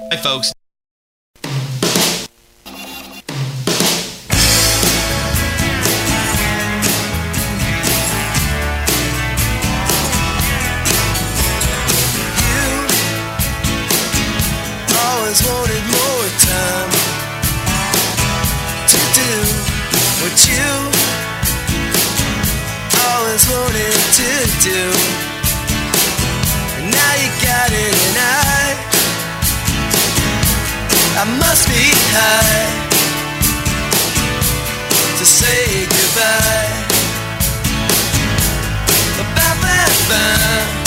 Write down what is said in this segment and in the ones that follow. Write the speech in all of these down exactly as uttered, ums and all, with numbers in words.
Bye, folks. Always wanted more time to do what you always wanted to do. And now you got it, and I I must be high to say goodbye. Bye, bye, bye.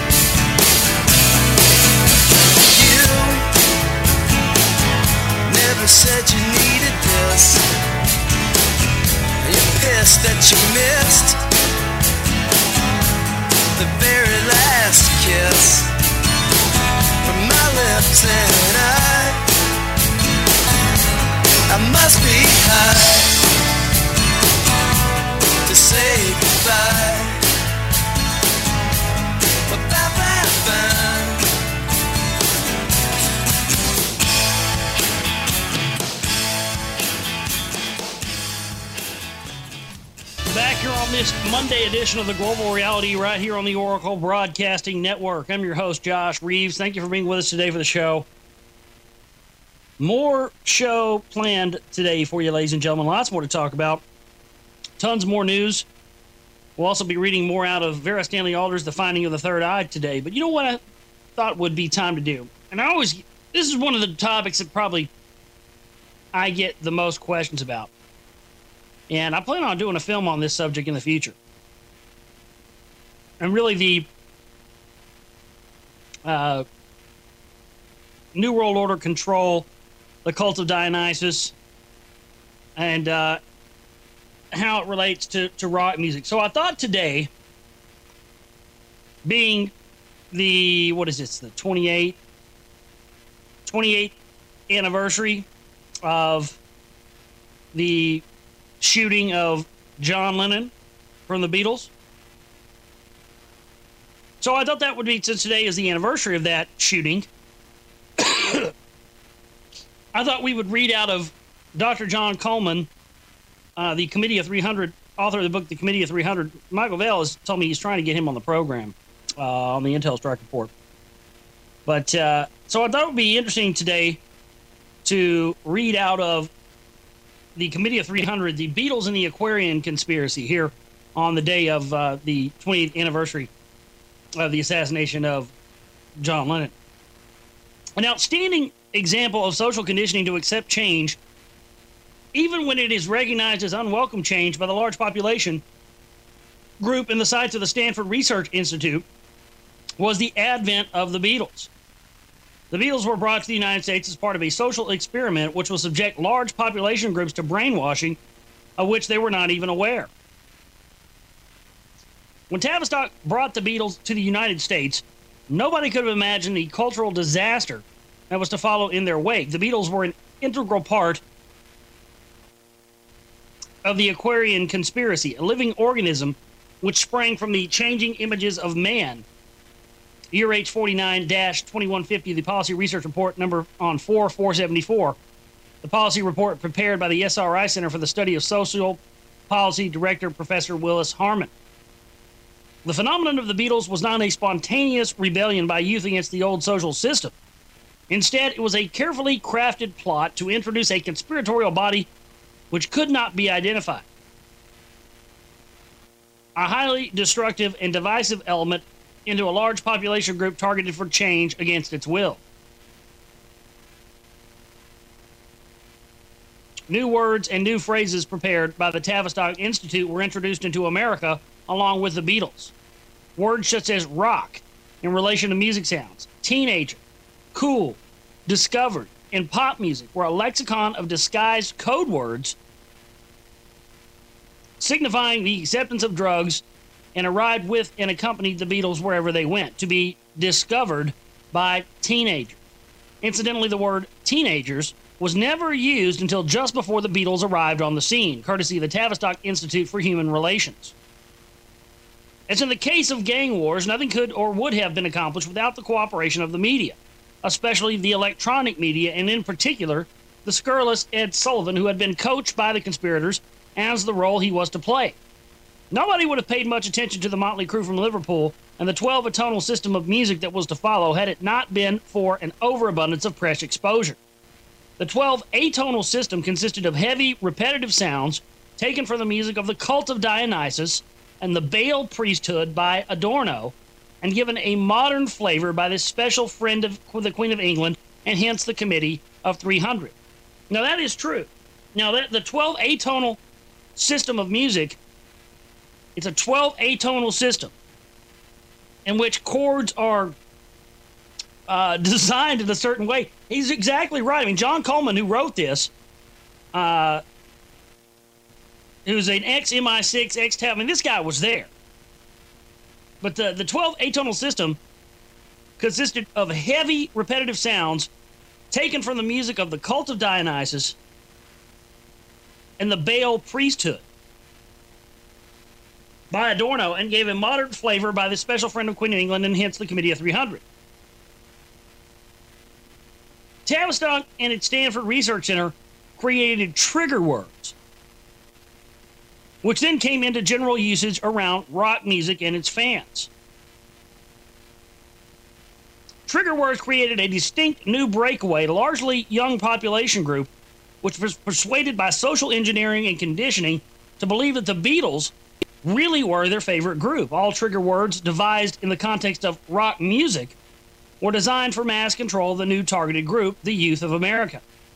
Never said you needed this. You're pissed that you missed the very last kiss from my lips, and I I must be high to say goodbye. Bye, bye, bye. Back here on this Monday edition of the Global Reality right here on the Oracle Broadcasting Network. I'm your host, Josh Reeves. Thank you for being with us today for the show. More show planned today for you, ladies and gentlemen. Lots more to talk about. Tons more news. We'll also be reading more out of Vera Stanley Alder's The Finding of the Third Eye today. But you know what I thought would be time to do? And I always, this is one of the topics that probably I get the most questions about. And I plan on doing a film on this subject in the future. And really the uh, New World Order control, the cult of Dionysus, and uh, how it relates to, to rock music. So I thought today, being the, what is this, the twenty-eighth, twenty-eighth anniversary of the shooting of John Lennon from the Beatles. So I thought that would be, since today is the anniversary of that shooting, I thought we would read out of Doctor John Coleman, uh, the Committee of three hundred, author of the book, The Committee of three hundred. Michael Vale has told me he's trying to get him on the program uh, on the Intel Strike Report. But, uh, so I thought it would be interesting today to read out of the Committee of three hundred, the Beatles and the Aquarian Conspiracy, here on the day of uh, the twentieth anniversary of the assassination of John Lennon. An outstanding example of social conditioning to accept change, even when it is recognized as unwelcome change by the large population group in the sites of the Stanford Research Institute, was the advent of the Beatles. The Beatles were brought to the United States as part of a social experiment which will subject large population groups to brainwashing of which they were not even aware. When Tavistock brought the Beatles to the United States, nobody could have imagined the cultural disaster that was to follow in their wake. The Beatles were an integral part of the Aquarian Conspiracy, a living organism which sprang from the changing images of man. Year H forty-nine dash twenty-one fifty, the Policy Research Report, number on four four seventy-four. The policy report prepared by the S R I Center for the Study of Social Policy, Director Professor Willis Harman. The phenomenon of the Beatles was not a spontaneous rebellion by youth against the old social system. Instead, it was a carefully crafted plot to introduce a conspiratorial body which could not be identified. A highly destructive and divisive element into a large population group targeted for change against its will. New words and new phrases prepared by the Tavistock Institute were introduced into America along with the Beatles. Words such as rock, in relation to music sounds, teenager, cool, discovered, and pop music were a lexicon of disguised code words signifying the acceptance of drugs, and arrived with and accompanied the Beatles wherever they went, to be discovered by teenagers. Incidentally, the word teenagers was never used until just before the Beatles arrived on the scene, courtesy of the Tavistock Institute for Human Relations. As in the case of gang wars, nothing could or would have been accomplished without the cooperation of the media. especially the electronic media, and in particular, the scurrilous Ed Sullivan, who had been coached by the conspirators as the role he was to play. Nobody would have paid much attention to the motley crew from Liverpool and the twelve atonal system of music that was to follow had it not been for an overabundance of press exposure. The twelve atonal system consisted of heavy, repetitive sounds taken from the music of the cult of Dionysus and the Baal priesthood by Adorno, and given a modern flavor by this special friend of the Queen of England, and hence the Committee of three hundred. Now, that is true. Now, that the twelve atonal system of music, it's a twelve atonal system in which chords are uh, designed in a certain way. He's exactly right. I mean, John Coleman, who wrote this, uh, who's an ex-M I six, ex-T A B, I mean, this guy was there. But the, the twelve atonal system consisted of heavy, repetitive sounds taken from the music of the cult of Dionysus and the Baal priesthood by Adorno, and gave a modern flavor by the special friend of Queen of England, and hence the Committee of three hundred. Tavistock and its Stanford Research Center created trigger words, which then came into general usage around rock music and its fans. Trigger words created a distinct new breakaway, largely young population group, which was persuaded by social engineering and conditioning to believe that the Beatles really were their favorite group. All trigger words devised in the context of rock music were designed for mass control of the new targeted group, the youth of America.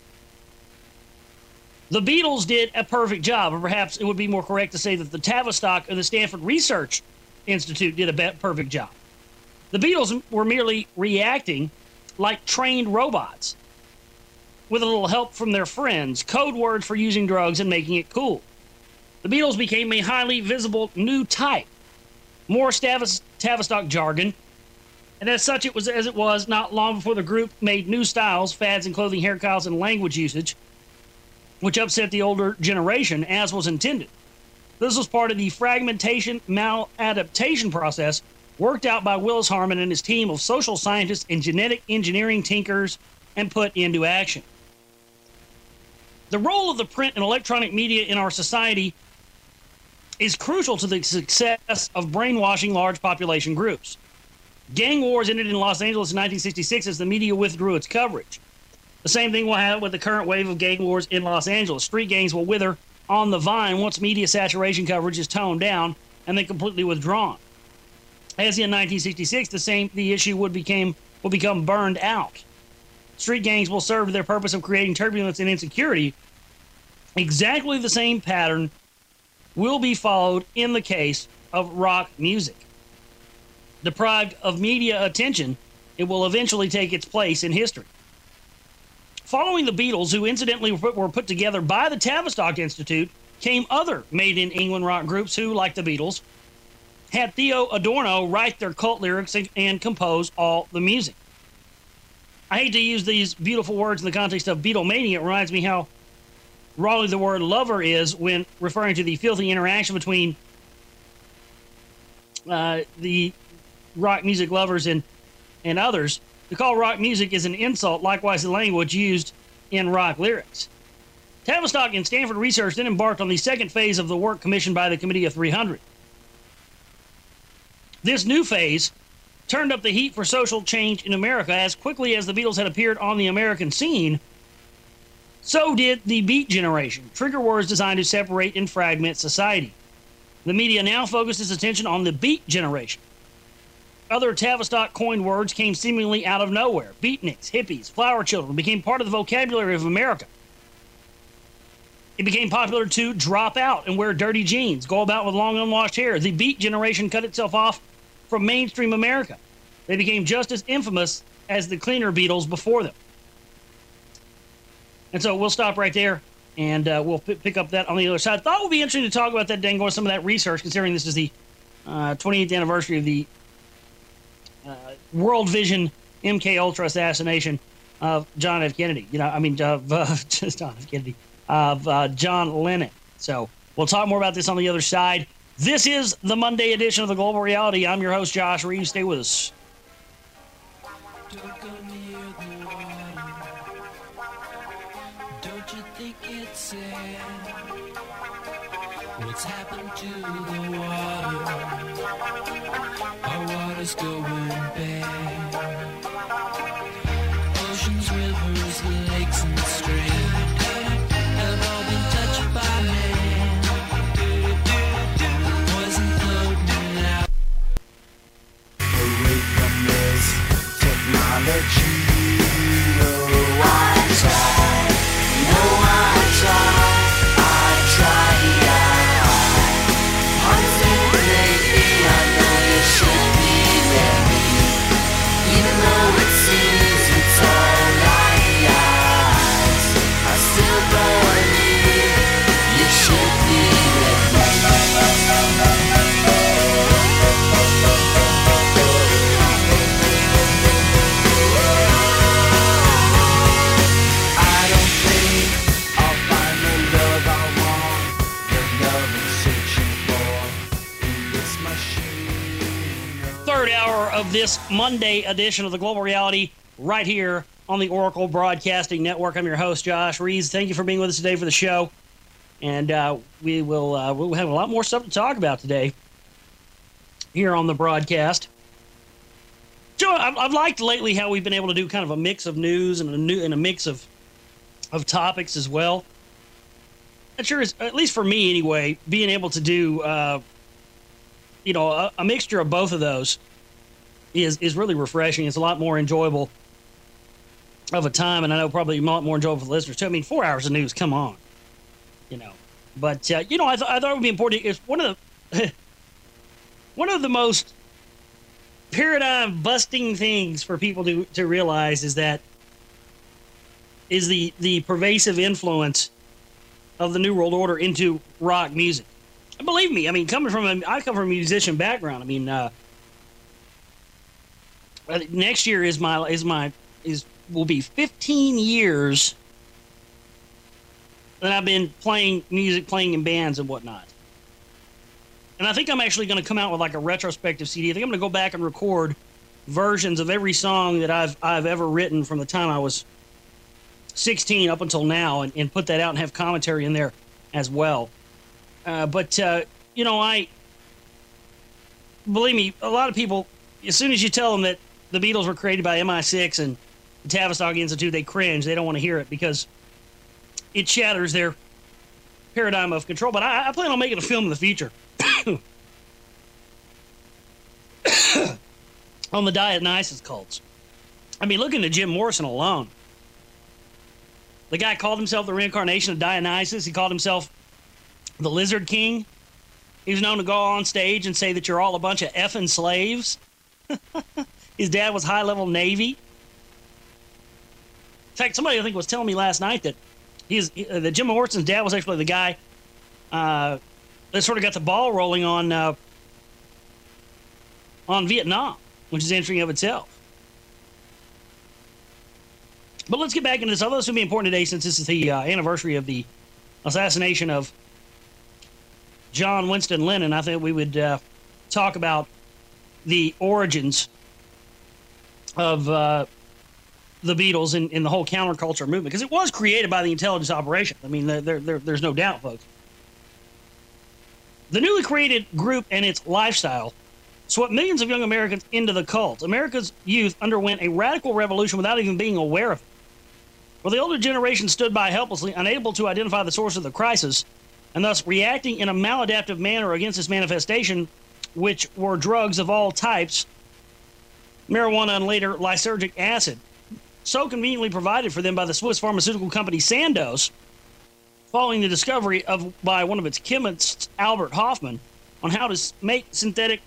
The Beatles did a perfect job, or perhaps it would be more correct to say that the Tavistock or the Stanford Research Institute did a perfect job. The Beatles were merely reacting like trained robots, with a little help from their friends, code words for using drugs and making it cool. The Beatles became a highly visible new type, more Tavis- Tavistock jargon, and as such it was as it was not long before the group made new styles, fads in clothing, hairstyles, and language usage, which upset the older generation, as was intended. This was part of the fragmentation maladaptation process worked out by Willis Harman and his team of social scientists and genetic engineering tinkers and put into action. The role of the print and electronic media in our society is crucial to the success of brainwashing large population groups. Gang wars ended in Los Angeles in nineteen sixty-six as the media withdrew its coverage. The same thing will happen with the current wave of gang wars in Los Angeles. Street gangs will wither on the vine once media saturation coverage is toned down and then completely withdrawn. As in nineteen sixty-six, the same the issue would became will become burned out. Street gangs will serve their purpose of creating turbulence and insecurity. Exactly the same pattern will be followed in the case of rock music. Deprived of media attention, it will eventually take its place in history. Following the Beatles, who incidentally were put together by the Tavistock Institute, came other made-in-England rock groups who, like the Beatles, had Theo Adorno write their cult lyrics and compose all the music. I hate to use these beautiful words in the context of Beatlemania. It reminds me how rawly the word lover is when referring to the filthy interaction between uh, the rock music lovers and, and others. To call rock music is an insult, likewise the language used in rock lyrics. Tavistock and Stanford Research then embarked on the second phase of the work commissioned by the Committee of three hundred. This new phase turned up the heat for social change in America. As quickly as the Beatles had appeared on the American scene, so did the Beat Generation, trigger words designed to separate and fragment society. The media now focused its attention on the Beat Generation. Other Tavistock coined words came seemingly out of nowhere. Beatniks, hippies, flower children became part of the vocabulary of America. It became popular to drop out and wear dirty jeans, go about with long unwashed hair. The Beat Generation cut itself off from mainstream America. They became just as infamous as the cleaner Beatles before them. And so we'll stop right there, and uh, we'll p- pick up that on the other side. Thought it would be interesting to talk about that, Dango, some of that research, considering this is the uh, twenty-eighth anniversary of the uh, World Vision M K Ultra assassination of John F. Kennedy. You know, I mean, of uh, just John F. Kennedy, of uh, John Lennon. So we'll talk more about this on the other side. This is the Monday edition of the Global Reality. I'm your host, Josh Reeves. Stay with us. Don't you think it's sad? What's happened to the water? Our water's going bad. Oceans, rivers, lakes, and streams have all been touched by man. Poison floating out. Away from this technology. No, I try. No, I try. I try. Honestly, lately, I know you should be ready. Even though it seems it's all lies, I still believe you should be I don't think I'll find the love I want, the love I'm searching for in this machine. Third hour of this Monday edition of the Global Reality right here on the Oracle Broadcasting Network. I'm your host, Josh Reeves. Thank you for being with us today for the show. And uh, we will uh, we'll have a lot more stuff to talk about today here on the broadcast. Joe, I've, I've liked lately how we've been able to do kind of a mix of news and a new and a mix of of topics as well. It sure is, at least for me anyway, being able to do uh, you know a, a mixture of both of those is is really refreshing. It's a lot more enjoyable of a time, and I know probably a lot more enjoyable for the listeners too. I mean, four hours of news, come on, you know. But uh, you know, I, th- I thought it would be important. It's one of the one of the most paradigm busting things for people to to realize is that is the the pervasive influence of the New World Order into rock music. And believe me, I mean, coming from a, I come from a musician background. I mean, uh, next year is my is my is will be fifteen years that I've been playing music, playing in bands and whatnot. And I think I'm actually going to come out with like a retrospective C D. I think I'm going to go back and record versions of every song that I've I've ever written from the time I was sixteen up until now, and, and put that out and have commentary in there as well. Uh, but, uh, you know, I, believe me, a lot of people, as soon as you tell them that the Beatles were created by M I six and the Tavistock Institute, they cringe. They don't want to hear it because it shatters their paradigm of control. But I, I plan on making a film in the future on the Dionysus cults. I mean, looking at Jim Morrison alone. The guy called himself the reincarnation of Dionysus. He called himself the Lizard King. He was known to go on stage and say that you're all a bunch of effing slaves. His dad was high-level Navy. In fact, somebody I think was telling me last night that he's uh, that Jim Morrison's dad was actually the guy uh, that sort of got the ball rolling on uh, on Vietnam, which is interesting of itself. But let's get back into this. Although this is going to be important today since this is the uh, anniversary of the assassination of John Winston Lennon, I think we would uh, talk about the origins of uh, the Beatles and, and the whole counterculture movement, because it was created by the intelligence operation. I mean, there, there, there's no doubt, folks. The newly created group and its lifestyle swept millions of young Americans into the cult. America's youth underwent a radical revolution without even being aware of it. While the older generation stood by helplessly, unable to identify the source of the crisis, and thus reacting in a maladaptive manner against this manifestation, which were drugs of all types, marijuana and later lysergic acid, so conveniently provided for them by the Swiss pharmaceutical company Sandoz, following the discovery of by one of its chemists, Albert Hofmann, on how to make synthetic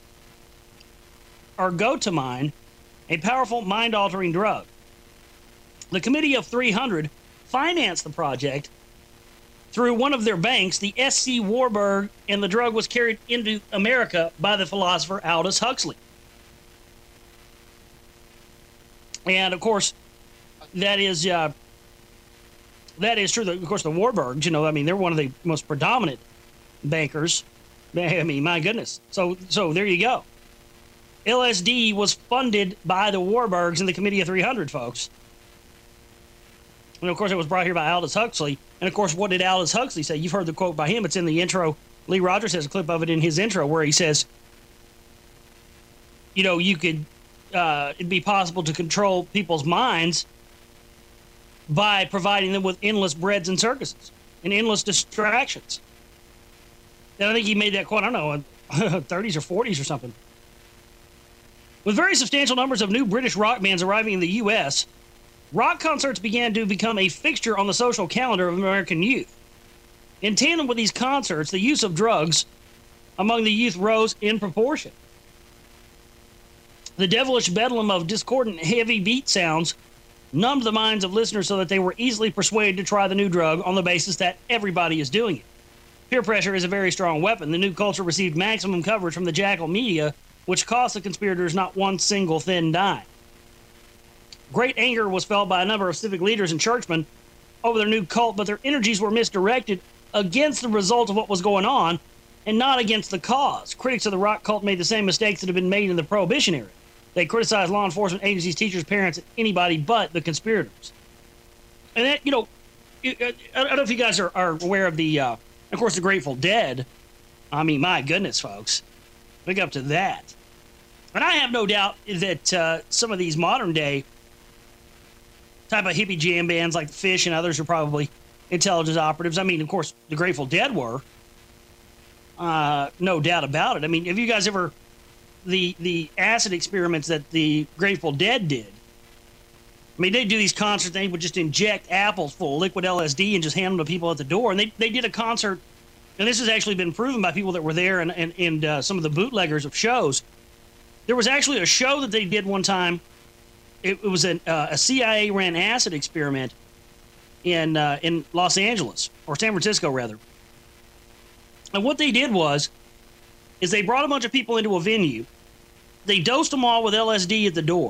ergotamine, a powerful mind-altering drug. The Committee of three hundred financed the project through one of their banks, the S C Warburg, and the drug was carried into America by the philosopher Aldous Huxley. And, of course, that is uh, that is true. Of course, the Warburgs, you know, I mean, they're one of the most predominant bankers. I mean, my goodness. So, so there you go. L S D was funded by the Warburgs and the Committee of three hundred, folks. And of course, it was brought here by Aldous Huxley. And of course, what did Aldous Huxley say? You've heard the quote by him. It's in the intro. Lee Rogers has a clip of it in his intro where he says, you know, you could, uh, it'd be possible to control people's minds by providing them with endless breads and circuses and endless distractions. And I think he made that quote, I don't know, in thirties or forties or something. With very substantial numbers of new British rock bands arriving in the U S, rock concerts began to become a fixture on the social calendar of American youth. In tandem with these concerts, the use of drugs among the youth rose in proportion. The devilish bedlam of discordant heavy beat sounds numbed the minds of listeners so that they were easily persuaded to try the new drug on the basis that everybody is doing it. Peer pressure is a very strong weapon. The new culture received maximum coverage from the Jackal media, which cost the conspirators not one single thin dime. Great anger was felt by a number of civic leaders and churchmen over their new cult, but their energies were misdirected against the result of what was going on and not against the cause. Critics of the rock cult made the same mistakes that had been made in the Prohibition era. They criticized law enforcement agencies, teachers, parents, anybody but the conspirators. And that, you know, I don't know if you guys are, are aware of the, uh, of course, the Grateful Dead. I mean, my goodness, folks. Big up to that. And I have no doubt that uh, some of these modern day type of hippie jam bands like Fish and others are probably intelligence operatives. I mean, of course, the Grateful Dead were. Uh, no doubt about it. I mean, have you guys ever... the the acid experiments that the Grateful Dead did? I mean, they do these concerts, they would just inject apples full of liquid L S D and just hand them to people at the door. And they, they did a concert, and this has actually been proven by people that were there and, and, and uh, some of the bootleggers of shows. There was actually a show that they did one time. It, it was an, uh, a C I A-ran acid experiment in uh, in Los Angeles, or San Francisco, rather. And what they did was, is they brought a bunch of people into a venue. They dosed them all with L S D at the door.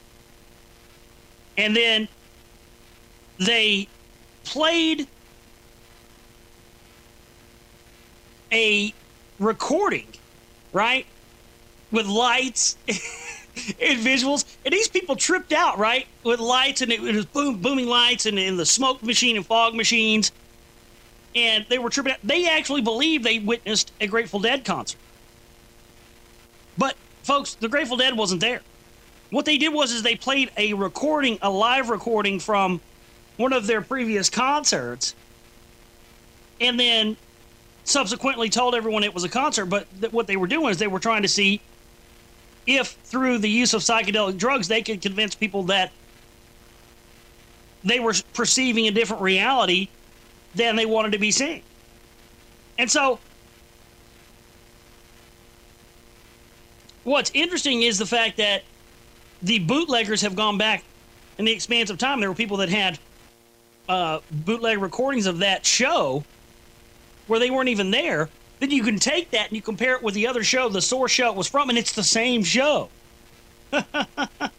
And then they played a recording, right? With lights and visuals. And these people tripped out, right? With lights, and it, it was boom, booming lights and, and the smoke machine and fog machines. And they were tripping out. They actually believed they witnessed a Grateful Dead concert. But, folks, the Grateful Dead wasn't there. What they did was is they played a recording, a live recording from one of their previous concerts, and then subsequently told everyone it was a concert. But th- what they were doing is they were trying to see if, through the use of psychedelic drugs, they could convince people that they were perceiving a different reality than they wanted to be seeing. And so, what's interesting is the fact that the bootleggers have gone back in the expanse of time. There were people that had uh, bootleg recordings of that show where they weren't even there. Then you can take that and you compare it with the other show the source show it was from, and it's the same show. That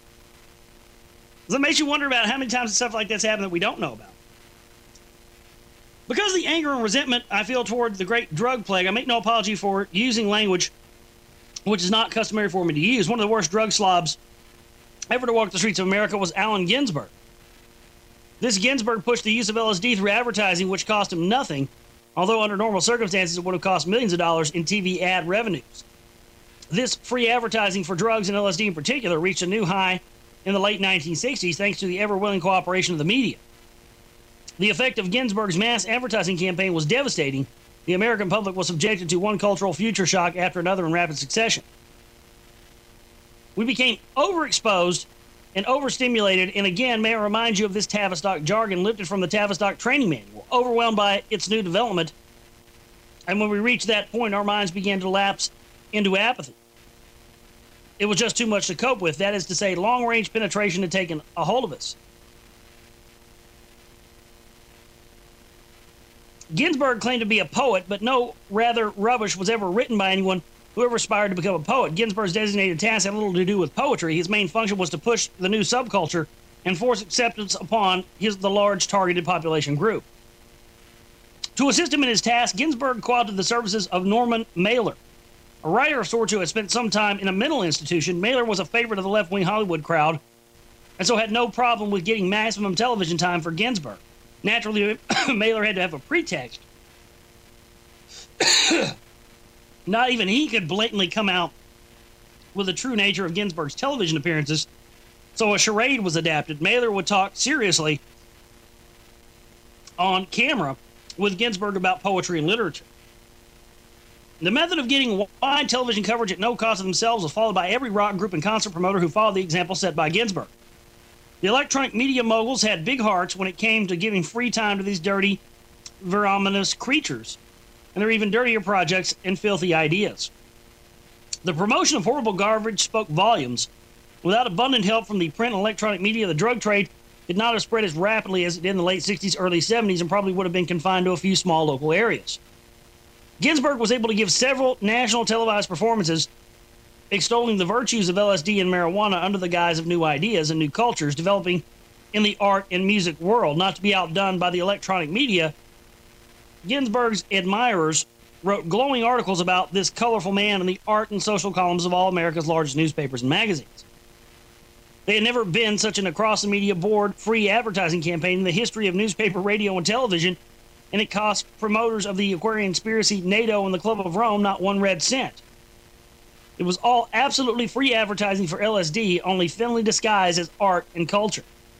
makes you wonder about how many times stuff like that's happened that we don't know about. Because of the anger and resentment I feel toward the great drug plague, I make no apology for using language which is not customary for me to use. One of the worst drug slobs ever to walk the streets of America was Allen Ginsberg. This Ginsberg pushed the use of L S D through advertising, which cost him nothing, although under normal circumstances it would have cost millions of dollars in T V ad revenues. This free advertising for drugs and L S D in particular reached a new high in the late nineteen sixties thanks to the ever-willing cooperation of the media. The effect of Ginsberg's mass advertising campaign was devastating. The American public was subjected to one cultural future shock after another in rapid succession. We became overexposed and overstimulated, and again, may I remind you of this Tavistock jargon lifted from the Tavistock training manual, overwhelmed by its new development. And when we reached that point, our minds began to lapse into apathy. It was just too much to cope with. That is to say, long-range penetration had taken a hold of us. Ginsberg claimed to be a poet, but no rather rubbish was ever written by anyone who ever aspired to become a poet. Ginsberg's designated task had little to do with poetry. His main function was to push the new subculture and force acceptance upon his, the large targeted population group. To assist him in his task, Ginsberg quoted the services of Norman Mailer, a writer of sorts who had spent some time in a mental institution. Mailer was a favorite of the left-wing Hollywood crowd and so had no problem with getting maximum television time for Ginsburg. Naturally, Mailer had to have a pretext. Not even he could blatantly come out with the true nature of Ginsburg's television appearances, so a charade was adapted. Mailer would talk seriously on camera with Ginsburg about poetry and literature. The method of getting wide television coverage at no cost to themselves was followed by every rock group and concert promoter who followed the example set by Ginsburg. The electronic media moguls had big hearts when it came to giving free time to these dirty, verminous creatures, and their even dirtier projects and filthy ideas. The promotion of horrible garbage spoke volumes. Without abundant help from the print and electronic media, the drug trade could not have spread as rapidly as it did in the late sixties, early seventies, and probably would have been confined to a few small local areas. Ginsburg was able to give several national televised performances extolling the virtues of L S D and marijuana under the guise of new ideas and new cultures developing in the art and music world. Not to be outdone by the electronic media, Ginsburg's admirers wrote glowing articles about this colorful man in the art and social columns of all America's largest newspapers and magazines. There had never been such an across-the-media board free advertising campaign in the history of newspaper, radio, and television, and it cost promoters of the Aquarian Conspiracy, NATO, and the Club of Rome not one red cent. It was all absolutely free advertising for L S D, only thinly disguised as art and culture.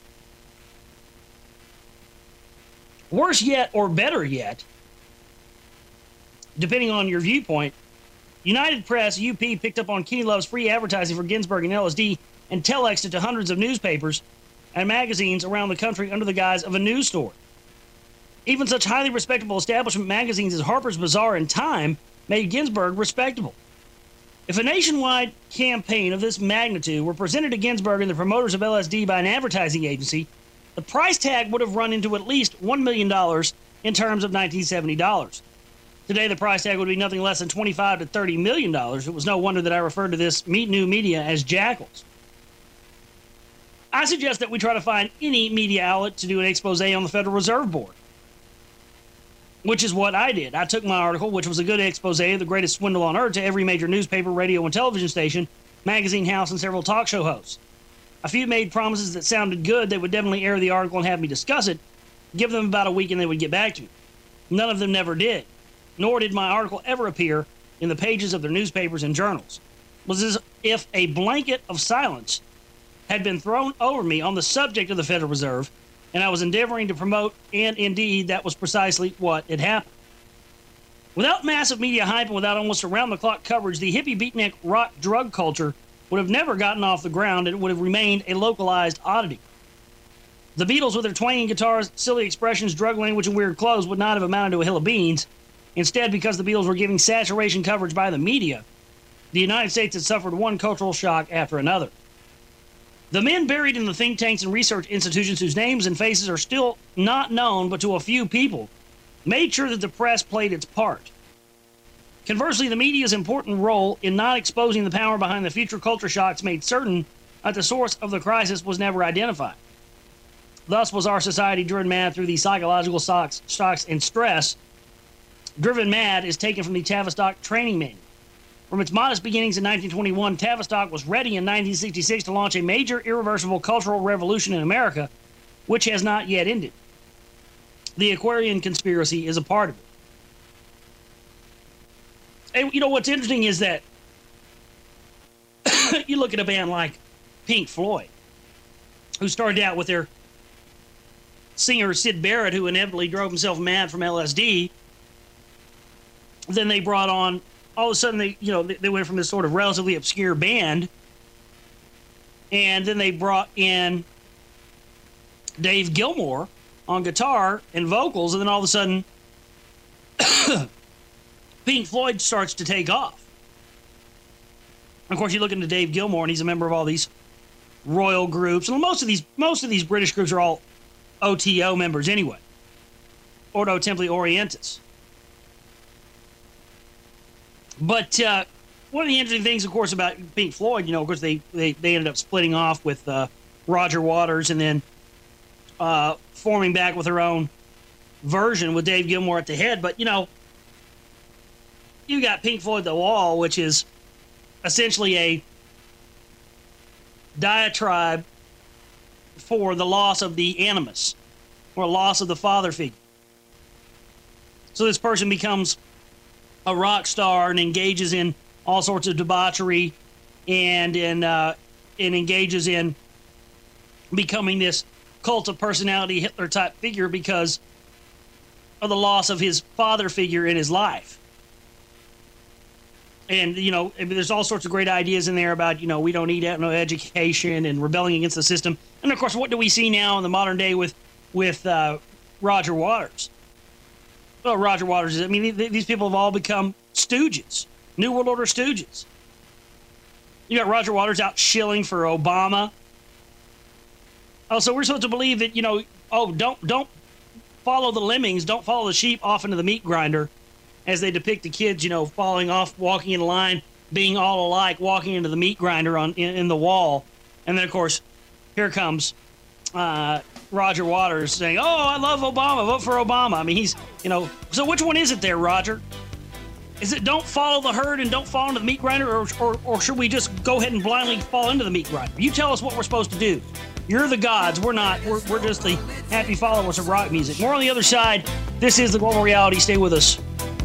Worse yet, or better yet, depending on your viewpoint, United Press, U P, picked up on Kenny Love's free advertising for Ginsburg and L S D and telexed it to hundreds of newspapers and magazines around the country under the guise of a news story. Even such highly respectable establishment magazines as Harper's Bazaar and Time made Ginsburg respectable. If a nationwide campaign of this magnitude were presented to Ginsburg and the promoters of L S D by an advertising agency, the price tag would have run into at least one million dollars in terms of nineteen seventy dollars. Today, the price tag would be nothing less than twenty-five to thirty million dollars. It was no wonder that I referred to this meet new media as jackals. I suggest that we try to find any media outlet to do an expose on the Federal Reserve Board, which is what I did. I took my article, which was a good expose of the greatest swindle on earth, to every major newspaper, radio, and television station, magazine house, and several talk show hosts. A few made promises that sounded good. They would definitely air the article and have me discuss it. Give them about a week and they would get back to me. None of them never did. Nor did my article ever appear in the pages of their newspapers and journals. It was as if a blanket of silence had been thrown over me on the subject of the Federal Reserve, and I was endeavoring to promote, and indeed, that was precisely what had happened. Without massive media hype and without almost around-the-clock coverage, the hippie beatnik rock drug culture would have never gotten off the ground, and it would have remained a localized oddity. The Beatles, with their twanging guitars, silly expressions, drug language, and weird clothes, would not have amounted to a hill of beans. Instead, because the Beatles were giving saturation coverage by the media, the United States had suffered one cultural shock after another. The men buried in the think tanks and research institutions whose names and faces are still not known but to a few people made sure that the press played its part. Conversely, the media's important role in not exposing the power behind the future culture shocks made certain that the source of the crisis was never identified. Thus was our society driven mad through the psychological shocks, shocks and stress. Driven Mad is taken from the Tavistock Training Manual. From its modest beginnings in nineteen twenty-one, Tavistock was ready in nineteen sixty-six to launch a major irreversible cultural revolution in America, which has not yet ended. The Aquarian Conspiracy is a part of it. And you know what's interesting is that you look at a band like Pink Floyd, who started out with their singer Syd Barrett, who inevitably drove himself mad from L S D. Then they brought on, all of a sudden, they, you know, they, they went from this sort of relatively obscure band, and then they brought in Dave Gilmour on guitar and vocals, and then all of a sudden, Pink Floyd starts to take off. Of course, you look into Dave Gilmour, and he's a member of all these royal groups, and most of these most of these British groups are all O T O members anyway, Ordo Templi Orientis. But uh, one of the interesting things, of course, about Pink Floyd, you know, of course, they, they, they ended up splitting off with uh, Roger Waters and then uh, forming back with their own version with Dave Gilmour at the head. But, you know, you got Pink Floyd The Wall, which is essentially a diatribe for the loss of the animus, or loss of the father figure. So this person becomes a rock star and engages in all sorts of debauchery, and in uh, and engages in becoming this cult of personality Hitler type figure because of the loss of his father figure in his life. And, you know, there's all sorts of great ideas in there about, you know, we don't need no education and rebelling against the system. And, of course, what do we see now in the modern day with with uh, Roger Waters? Well, Roger Waters is, I mean, these people have all become stooges, New World Order stooges. You got Roger Waters out shilling for Obama. Oh, so we're supposed to believe that, you know, oh, don't don't follow the lemmings, don't follow the sheep off into the meat grinder, as they depict the kids, you know, falling off, walking in line, being all alike, walking into the meat grinder on in, in the wall. And then, of course, here comes uh, Roger Waters saying, oh, I love Obama, vote for Obama. I mean, he's, you know, so which one is it there, Roger? Is it don't follow the herd and don't fall into the meat grinder, or, or, or should we just go ahead and blindly fall into the meat grinder? You tell us what we're supposed to do. You're the gods. We're not. We're, we're just the happy followers of rock music. More on the other side. This is The Global Reality. Stay with us.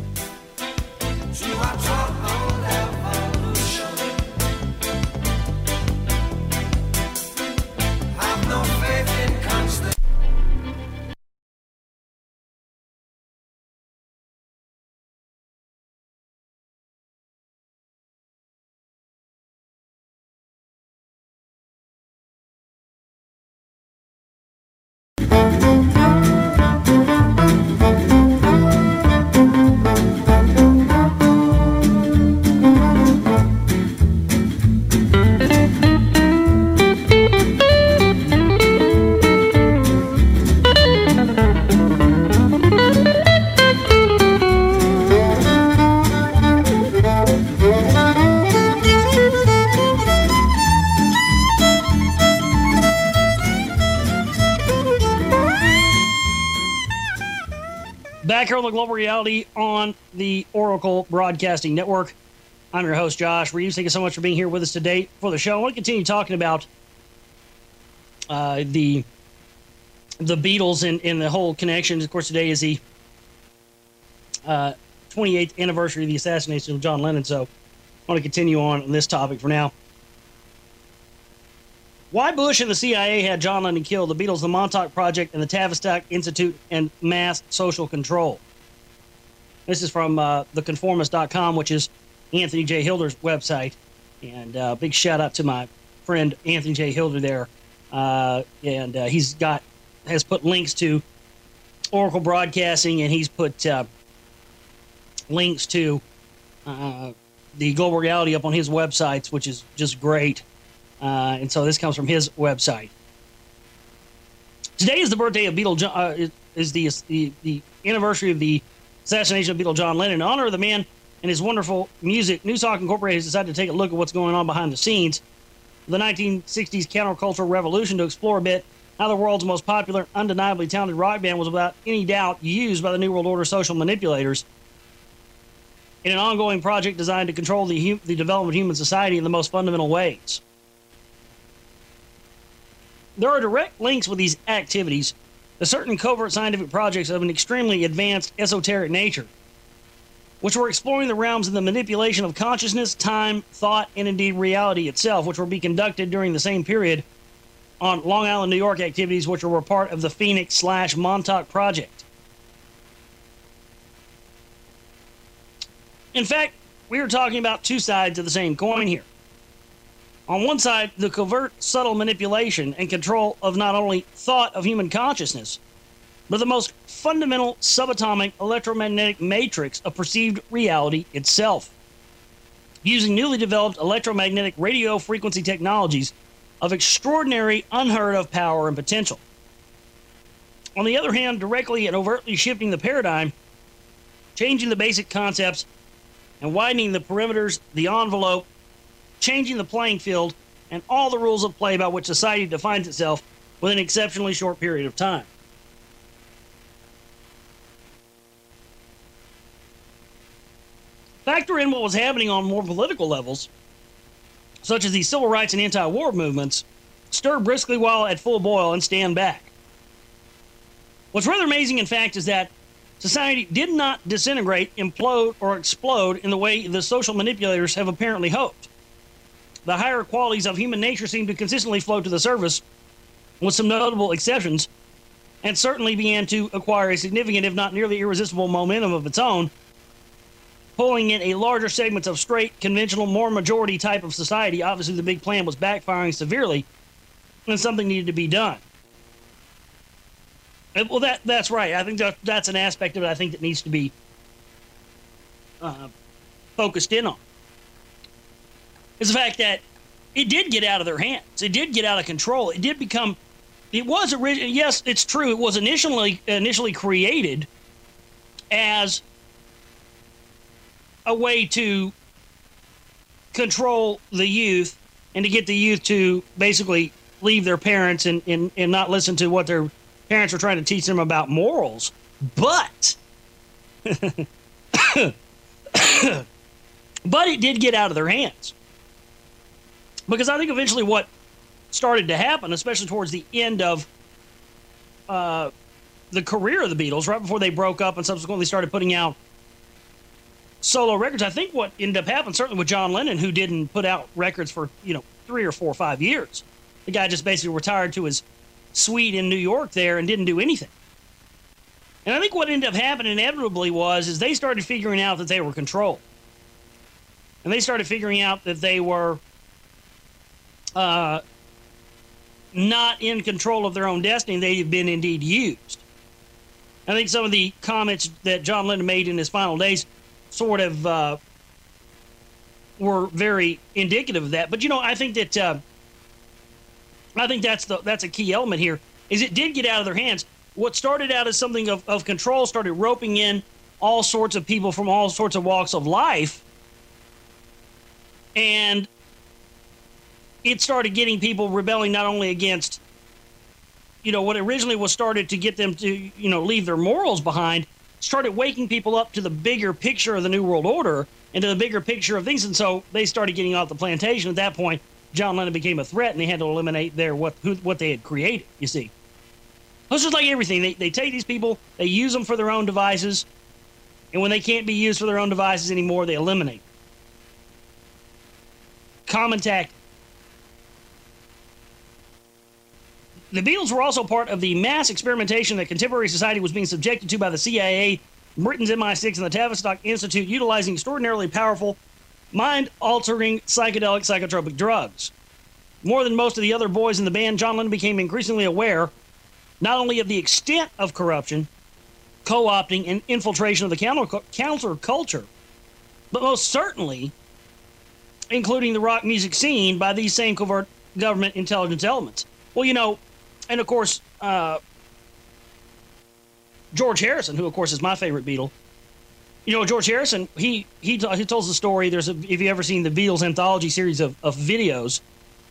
Back here on The Global Reality on the Oracle Broadcasting Network. I'm your host, Josh Reeves. Thank you so much for being here with us today for the show. I want to continue talking about uh, the the Beatles and, and the whole connection. Of course, today is the uh, twenty-eighth anniversary of the assassination of John Lennon, so I want to continue on, on this topic for now. Why Bush and the C I A had John Lennon killed, the Beatles, the Montauk Project, and the Tavistock Institute, and mass social control. This is from uh, the conformist dot com, which is Anthony J. Hilder's website. And uh, big shout out to my friend Anthony J. Hilder there. Uh, and uh, he's got, has put links to Oracle Broadcasting, and he's put uh, links to uh, the Global Reality up on his websites, which is just great. Uh, and so this comes from his website. Today is the birthday of Beatle. Uh, is the, the the anniversary of the assassination of Beatle John Lennon. In honor of the man and his wonderful music, Newstalk Incorporated has decided to take a look at what's going on behind the scenes of the nineteen sixties countercultural revolution to explore a bit how the world's most popular, undeniably talented rock band was without any doubt used by the New World Order social manipulators in an ongoing project designed to control the, the development of human society in the most fundamental ways. There are direct links with these activities to certain covert scientific projects of an extremely advanced esoteric nature, which were exploring the realms of the manipulation of consciousness, time, thought, and indeed reality itself, which will be conducted during the same period on Long Island, New York activities, which were part of the Phoenix slash Montauk Project. In fact, we are talking about two sides of the same coin here. On one side, the covert, subtle manipulation and control of not only thought of human consciousness, but the most fundamental subatomic electromagnetic matrix of perceived reality itself, using newly developed electromagnetic radio frequency technologies of extraordinary, unheard of power and potential. On the other hand, directly and overtly shifting the paradigm, changing the basic concepts, and widening the perimeters, the envelope, changing the playing field, and all the rules of play by which society defines itself within an exceptionally short period of time. Factor in what was happening on more political levels, such as the civil rights and anti-war movements, stir briskly while at full boil, and stand back. What's rather amazing, in fact, is that society did not disintegrate, implode, or explode in the way the social manipulators have apparently hoped. The higher qualities of human nature seem to consistently float to the surface, with some notable exceptions, and certainly began to acquire a significant, if not nearly irresistible, momentum of its own, pulling in a larger segments of straight, conventional, more majority type of society. Obviously, the big plan was backfiring severely, and something needed to be done. And, well, that that's right. I think that that's an aspect of it I think that needs to be uh, focused in on. Is the fact that it did get out of their hands. It did get out of control. It did become... It was originally... Yes, it's true. It was initially initially created as a way to control the youth and to get the youth to basically leave their parents and, and, and not listen to what their parents were trying to teach them about morals. But... but it did get out of their hands. Because I think eventually what started to happen, especially towards the end of uh, the career of the Beatles, right before they broke up and subsequently started putting out solo records, I think what ended up happening, certainly with John Lennon, who didn't put out records for, you know, three or four or five years. The guy just basically retired to his suite in New York there and didn't do anything. And I think what ended up happening inevitably was is they started figuring out that they were controlled. And they started figuring out that they were Uh, not in control of their own destiny. They've been indeed used. I think some of the comments that John Lennon made in his final days sort of uh, were very indicative of that. But you know, I think that uh, I think that's the that's a key element here. Is it did get out of their hands. What started out as something of, of control started roping in all sorts of people from all sorts of walks of life, and it started getting people rebelling not only against, you know, what originally was started to get them to, you know, leave their morals behind, started waking people up to the bigger picture of the New World Order and to the bigger picture of things. And so they started getting off the plantation. At that point, John Lennon became a threat, and they had to eliminate their what who, what they had created, you see. It's just like everything. They, they take these people, they use them for their own devices, and when they can't be used for their own devices anymore, they eliminate them. Common tactic. The Beatles were also part of the mass experimentation that contemporary society was being subjected to by the C I A, Britain's M I six, and the Tavistock Institute, utilizing extraordinarily powerful, mind-altering psychedelic psychotropic drugs. More than most of the other boys in the band, John Lennon became increasingly aware not only of the extent of corruption, co-opting, and infiltration of the counter counterculture, but most certainly including the rock music scene by these same covert government intelligence elements. Well, you know, and of course, uh, George Harrison, who of course is my favorite Beatle. You know, George Harrison, he he, he tells the story. There's a, if you've ever seen the Beatles anthology series of, of videos,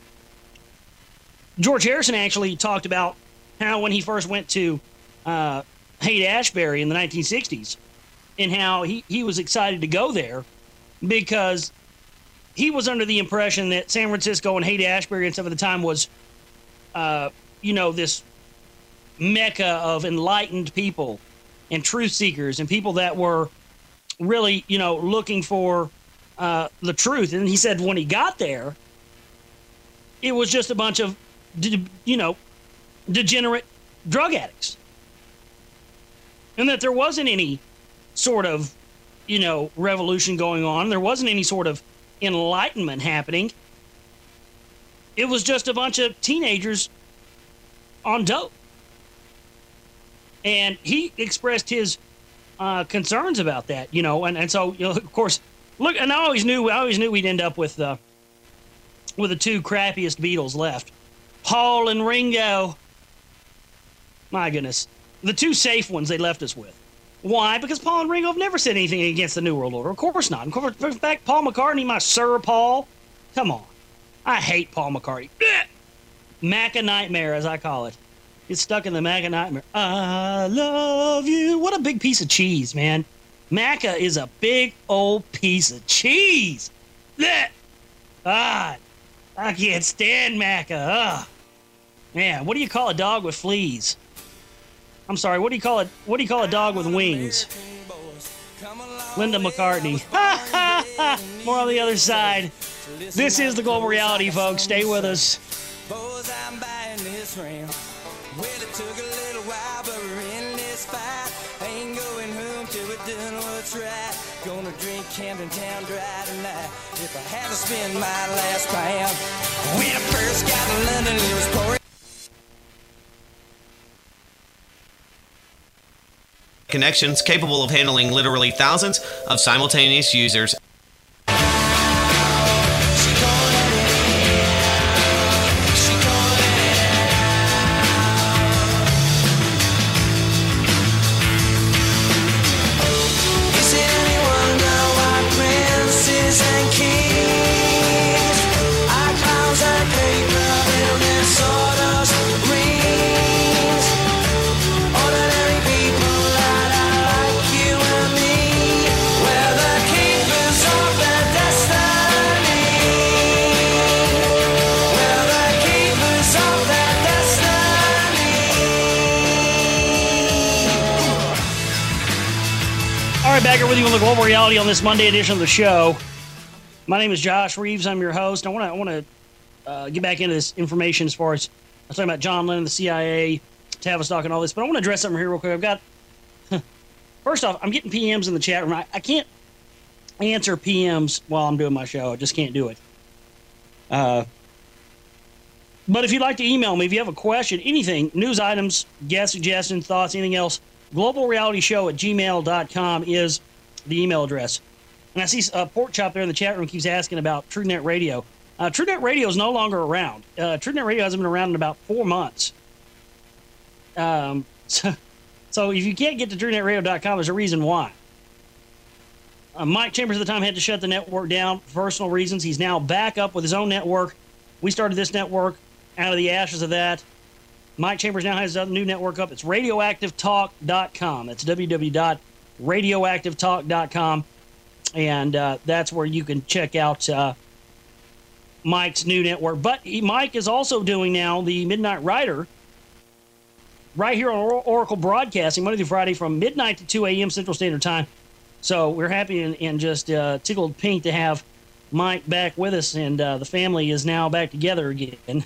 George Harrison actually talked about how when he first went to uh, Haight-Ashbury in the nineteen sixties, and how he, he was excited to go there because he was under the impression that San Francisco and Haight-Ashbury and stuff at the time was, uh, you know, this mecca of enlightened people and truth seekers and people that were really, you know, looking for uh, the truth. And he said when he got there, it was just a bunch of, you know, degenerate drug addicts. And that there wasn't any sort of, you know, revolution going on. There wasn't any sort of enlightenment happening. It was just a bunch of teenagers on dope. And he expressed his uh, concerns about that, you know, and, and so, you know, of course, look, and I always knew, I always knew we'd end up with, uh, with the two crappiest Beatles left. Paul and Ringo. My goodness. The two safe ones they left us with. Why? Because Paul and Ringo have never said anything against the New World Order. Of course not. In fact, Paul McCartney, my Sir Paul, come on. I hate Paul McCartney. Maca Nightmare, as I call it. Get stuck in the Maca Nightmare. I love you. What a big piece of cheese, man. Maca is a big old piece of cheese. Blech. God, I can't stand Maca. Ugh. Man, what do you call a dog with fleas? I'm sorry, what do you call it? What do you call a dog with wings? Linda McCartney. More on the other side. This is the Global Reality, folks. Stay with us. Boys, I'm buying this ring. Well, it took a little while, but we're in this fight. Ain't going home till we're done what's right. Gonna drink Camden Town dry tonight. If I had to spend my last pound. When I first got to London, it was pouring. Connections capable of handling literally thousands of simultaneous users. Back here with you on the Global Reality on this Monday edition of the show. My name is Josh Reeves. I'm your host. I want to I want to uh, get back into this information as far as I was talking about John Lennon, the C I A, Tavistock, and all this. But I want to address something here real quick. I've got first off, I'm getting P Ms in the chat room. I, I can't answer P Ms while I'm doing my show. I just can't do it. Uh, but if you'd like to email me, if you have a question, anything, news items, guest suggestions, thoughts, anything else. global reality show at gmail dot com is the email address. And I see uh, Pork Chop there in the chat room keeps asking about TrueNet Radio. Uh, TrueNet Radio is no longer around. Uh, TrueNet Radio hasn't been around in about four months. Um, so, so if you can't get to true net radio dot com, there's a reason why. Uh, Mike Chambers at the time had to shut the network down for personal reasons. He's now back up with his own network. We started this network out of the ashes of that. Mike Chambers now has a new network up. It's radioactive talk dot com. That's w w w dot radioactive talk dot com. And uh, that's where you can check out uh, Mike's new network. But he, Mike is also doing now the Midnight Rider right here on Oracle Broadcasting, Monday through Friday from midnight to two a.m. Central Standard Time. So we're happy and, and just uh, tickled pink to have Mike back with us. And uh, the family is now back together again.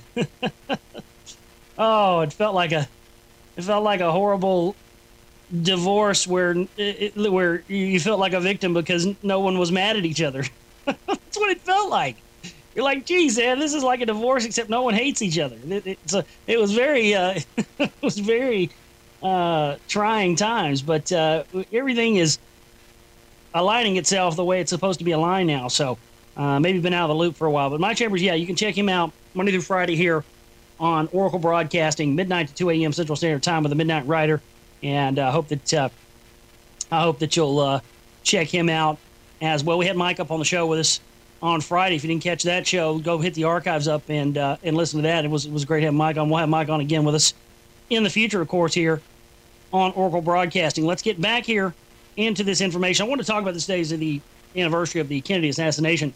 Oh, it felt like a, it felt like a horrible divorce where it, it, where you felt like a victim because no one was mad at each other. That's what it felt like. You're like, geez, man, this is like a divorce except no one hates each other. It, it's a, it was very, uh, it was very uh, trying times, but uh, everything is aligning itself the way it's supposed to be aligned now. So uh, maybe been out of the loop for a while. But Mike Chambers, yeah, you can check him out Monday through Friday here on Oracle Broadcasting, midnight to two a.m. Central Standard Time with the Midnight Rider, and I uh, hope that uh, I hope that you'll uh, check him out as well. We had Mike up on the show with us on Friday. If you didn't catch that show, go hit the archives up and uh, and listen to that. It was it was great having Mike on. We'll have Mike on again with us in the future, of course, here on Oracle Broadcasting. Let's get back here into this information. I want to talk about this day is the anniversary of the Kennedy assassination.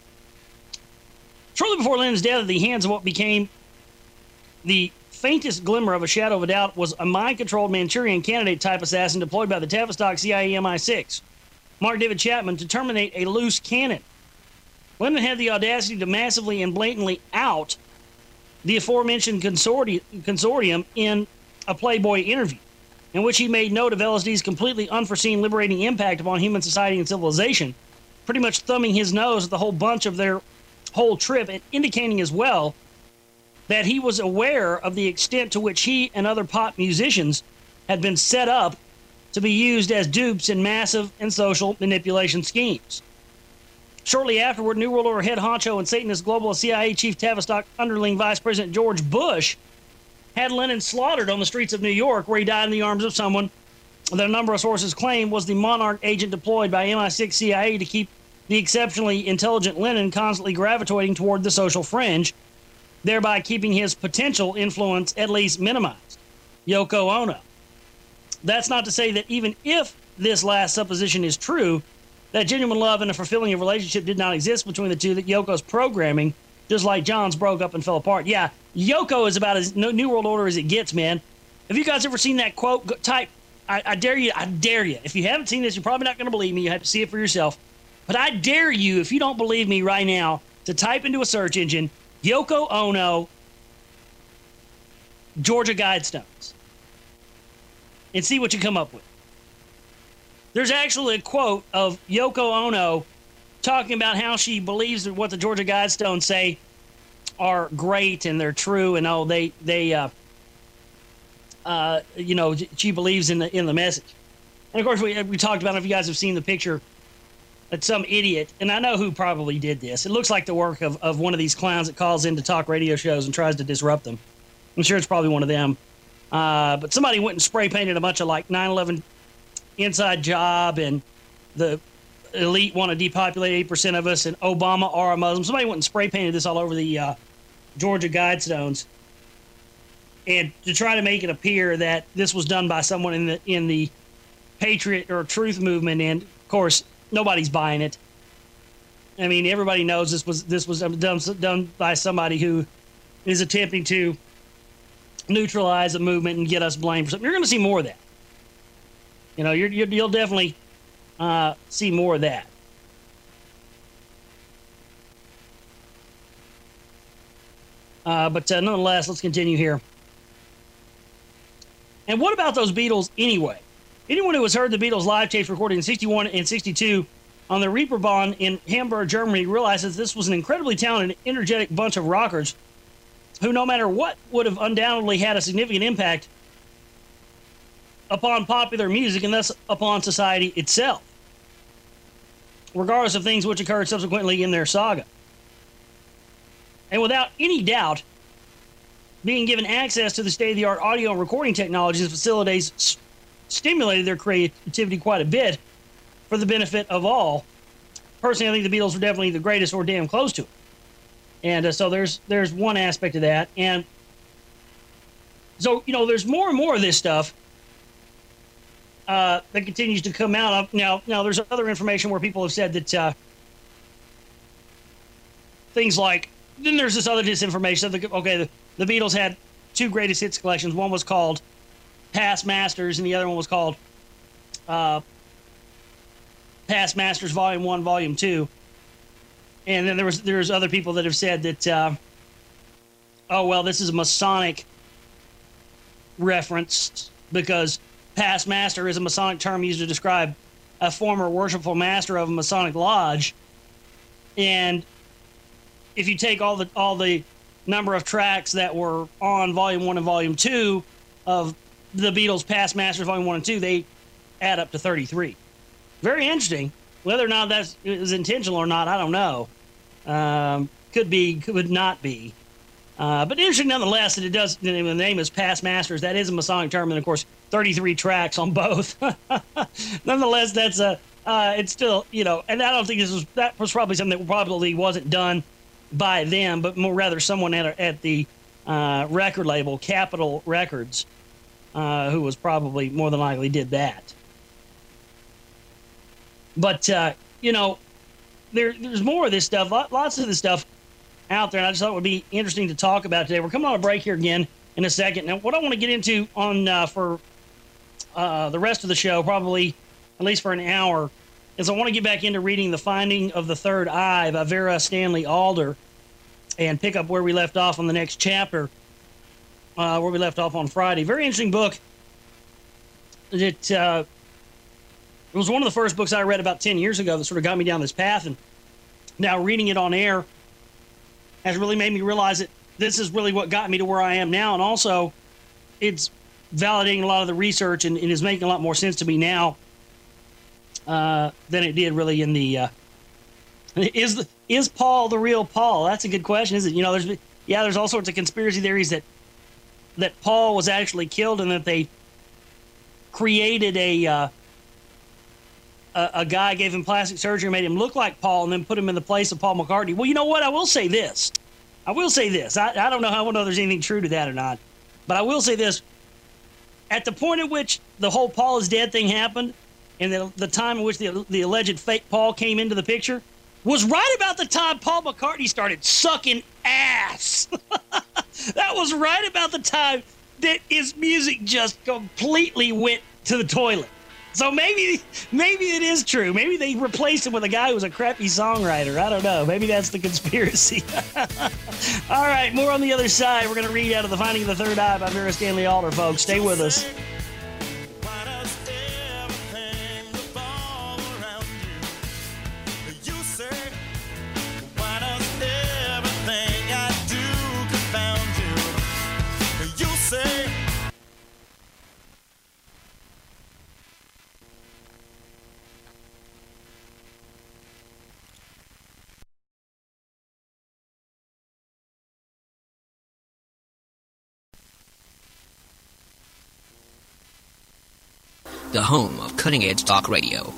Shortly before Lennon's death, at the hands of what became the faintest glimmer of a shadow of a doubt was a mind-controlled Manchurian candidate-type assassin deployed by the Tavistock C I A M I six, Mark David Chapman, to terminate a loose cannon. Lennon had the audacity to massively and blatantly out the aforementioned consorti- consortium in a Playboy interview, in which he made note of L S D's completely unforeseen liberating impact upon human society and civilization, pretty much thumbing his nose at the whole bunch of their whole trip and indicating as well that he was aware of the extent to which he and other pop musicians had been set up to be used as dupes in massive and social manipulation schemes. Shortly afterward, New World Order head honcho and Satanist global C I A chief Tavistock underling Vice President George Bush had Lennon slaughtered on the streets of New York, where he died in the arms of someone that a number of sources claim was the Monarch agent deployed by M I six C I A to keep the exceptionally intelligent Lennon constantly gravitating toward the social fringe, thereby keeping his potential influence at least minimized. Yoko Ono. That's not to say that even if this last supposition is true, that genuine love and a fulfilling relationship did not exist between the two, that Yoko's programming just like John's broke up and fell apart. Yeah, Yoko is about as New World Order as it gets, man. Have you guys ever seen that quote? Go, type, I, I dare you, I dare you. If you haven't seen this, you're probably not going to believe me. You have to see it for yourself. But I dare you, if you don't believe me right now, to type into a search engine, Yoko Ono, Georgia Guidestones, and see what you come up with. There's actually a quote of Yoko Ono talking about how she believes that what the Georgia Guidestones say are great and they're true, and oh, they they uh, uh, you know, she believes in the in the message. And of course, we we talked about, if you guys have seen the picture, that some idiot, and I know who probably did this. It looks like the work of, of one of these clowns that calls into talk radio shows and tries to disrupt them. I'm sure it's probably one of them. Uh, but somebody went and spray painted a bunch of like nine eleven inside job, and the elite want to depopulate eight percent of us, and Obama are a Muslim. Somebody went and spray painted this all over the uh, Georgia Guidestones, and to try to make it appear that this was done by someone in the in the Patriot or Truth movement. And of course, nobody's buying it. I mean, everybody knows this was this was done done by somebody who is attempting to neutralize the movement and get us blamed for something. You're going to see more of that. You know, you're, you're, you'll definitely uh, see more of that. Uh, but uh, nonetheless, let's continue here. And what about those Beatles anyway? Anyone who has heard the Beatles live tapes recorded in sixty-one and sixty-two on the Reeperbahn in Hamburg, Germany, realizes this was an incredibly talented, energetic bunch of rockers who, no matter what, would have undoubtedly had a significant impact upon popular music and thus upon society itself, regardless of things which occurred subsequently in their saga. And without any doubt, being given access to the state-of-the-art audio and recording technologies and facilities s- stimulated their creativity quite a bit for the benefit of all. Personally, I think the Beatles were definitely the greatest, or damn close to it. And uh, so there's there's one aspect of that. And so, you know, there's more and more of this stuff uh, that continues to come out. Now, now, there's other information where people have said that uh, things like, then there's this other disinformation. That the, okay, the, the Beatles had two greatest hits collections. One was called Past Masters, and the other one was called uh, Past Masters Volume One, Volume Two. And then there was there's other people that have said that, uh, oh well, this is a Masonic reference because past master is a Masonic term used to describe a former worshipful master of a Masonic lodge. And if you take all the all the number of tracks that were on Volume One and Volume Two of the Beatles' Past Masters Volume One and Two, they add up to thirty-three. Very interesting. Whether or not that is intentional or not, I don't know. Um, could be, could not be. Uh, but interesting nonetheless that it does. The name is Past Masters. That is a Masonic term, and of course, thirty-three tracks on both. Nonetheless, that's a. Uh, it's still, you know, and I don't think this was. That was probably something that probably wasn't done by them, but more rather someone at at the uh, record label, Capitol Records, uh, who was probably more than likely did that. But, uh, you know, there, there's more of this stuff, lots of this stuff out there, and I just thought it would be interesting to talk about today. We're coming on a break here again in a second. Now, what I want to get into on uh, for uh, the rest of the show, probably at least for an hour, is I want to get back into reading The Finding of the Third Eye by Vera Stanley Alder and pick up where we left off on the next chapter, uh, where we left off on Friday. Very interesting book that... Uh, It was one of the first books I read about ten years ago that sort of got me down this path, and now reading it on air has really made me realize that this is really what got me to where I am now, and also it's validating a lot of the research and, and is making a lot more sense to me now uh, than it did really in the... Uh, is the, is Paul the real Paul? That's a good question, isn't it? You know, there's yeah, there's all sorts of conspiracy theories that that Paul was actually killed and that they created a... Uh, A, a guy gave him plastic surgery, made him look like Paul, and then put him in the place of Paul McCartney. Well, you know what? I will say this. I will say this. I, I don't know how I know there's anything true to that or not, but I will say this. At the point at which the whole Paul is dead thing happened, and the, the time in which the, the alleged fake Paul came into the picture, was right about the time Paul McCartney started sucking ass. That was right about the time that his music just completely went to the toilet. So maybe maybe it is true. Maybe they replaced him with a guy who was a crappy songwriter. I don't know. Maybe that's the conspiracy. All right, more on the other side. We're going to read out of The Finding of the Third Eye by Vera Stanley Alder, folks. Stay with us. The home of cutting-edge talk radio.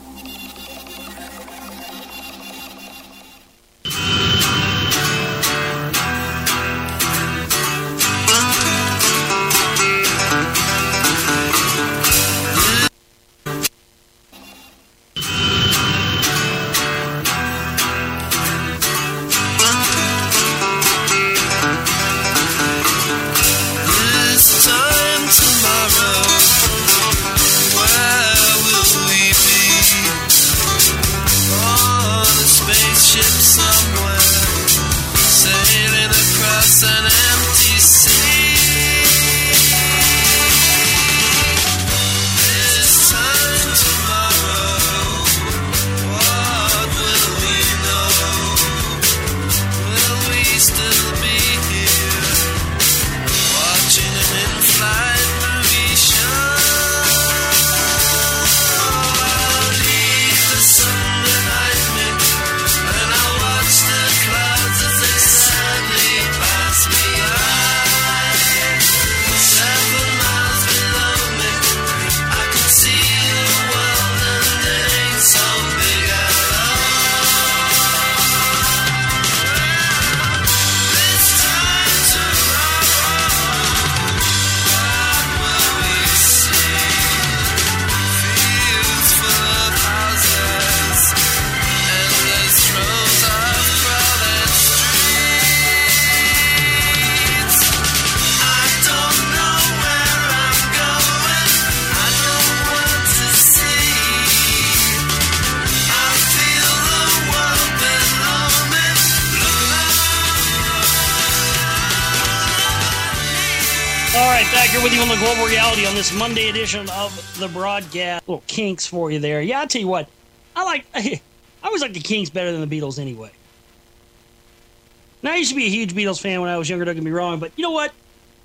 Back here with you on the Global Reality on this Monday edition of the broadcast. Little Kinks for you there. Yeah, I'll tell you what. I like. I always like the Kinks better than the Beatles anyway. Now, I used to be a huge Beatles fan when I was younger, don't get me wrong, but you know what?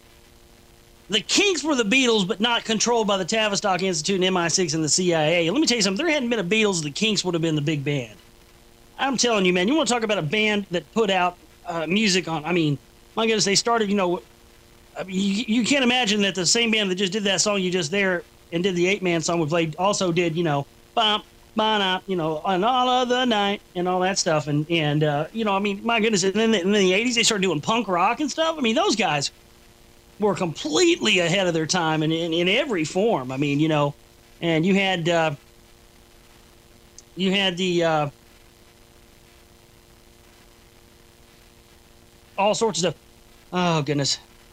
The Kinks were the Beatles, but not controlled by the Tavistock Institute and M I six and the C I A. Let me tell you something. If there hadn't been a Beatles, the Kinks would have been the big band. I'm telling you, man, you want to talk about a band that put out uh, music on, I mean, my goodness, they started, you know, I mean, you, you can't imagine that the same band that just did that song you just there and did the eight-man song we played also did, you know, bump, bump, you know, on all of the night and all that stuff. And, and uh, you know, I mean, my goodness, and then in the eighties, they started doing punk rock and stuff. I mean, those guys were completely ahead of their time in, in, in every form. I mean, you know, and you had, uh, you had the, uh, all sorts of stuff. Oh, goodness.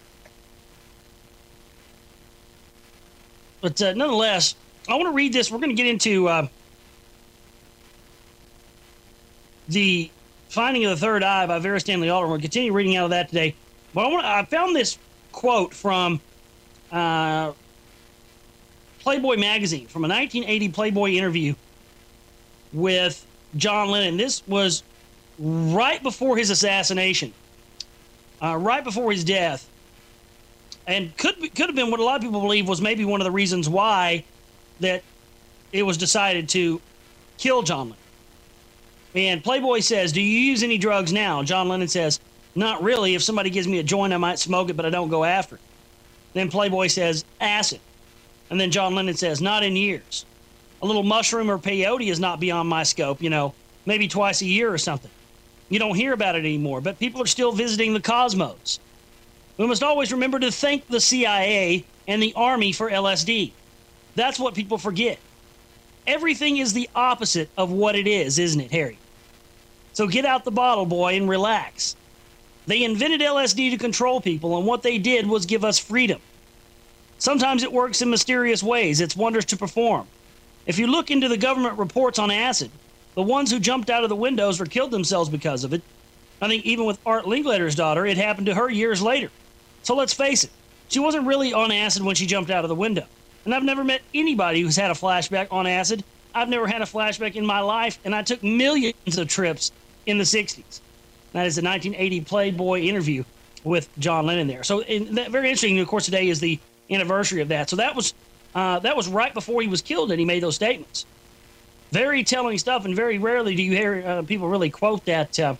But uh, nonetheless, I want to read this. We're going to get into uh, the Finding of the Third Eye by Vera Stanley Alder. We'll continue reading out of that today. But I, want to, I found this quote from uh, Playboy magazine, from a nineteen eighty Playboy interview with John Lennon. This was right before his assassination, uh, right before his death. And could could have been what a lot of people believe was maybe one of the reasons why that it was decided to kill John Lennon. And Playboy says, "Do you use any drugs now?" John Lennon says, "Not really. If somebody gives me a joint, I might smoke it, but I don't go after it." Then Playboy says, "Acid." And then John Lennon says, "Not in years. A little mushroom or peyote is not beyond my scope, you know, maybe twice a year or something. You don't hear about it anymore, but people are still visiting the cosmos. We must always remember to thank the C I A and the Army for L S D. That's what people forget. Everything is the opposite of what it is, isn't it, Harry? So get out the bottle, boy, and relax. They invented L S D to control people, and what they did was give us freedom. Sometimes it works in mysterious ways. It's wonders to perform. If you look into the government reports on acid, the ones who jumped out of the windows or killed themselves because of it, I think even with Art Linkletter's daughter, it happened to her years later. So let's face it, she wasn't really on acid when she jumped out of the window. And I've never met anybody who's had a flashback on acid. I've never had a flashback in my life, and I took millions of trips in the sixties. That is the nineteen eighty Playboy interview with John Lennon there. So and that, very interesting, of course, today is the anniversary of that. So that was uh, that was right before he was killed and he made those statements. Very telling stuff, and very rarely do you hear uh, people really quote that uh,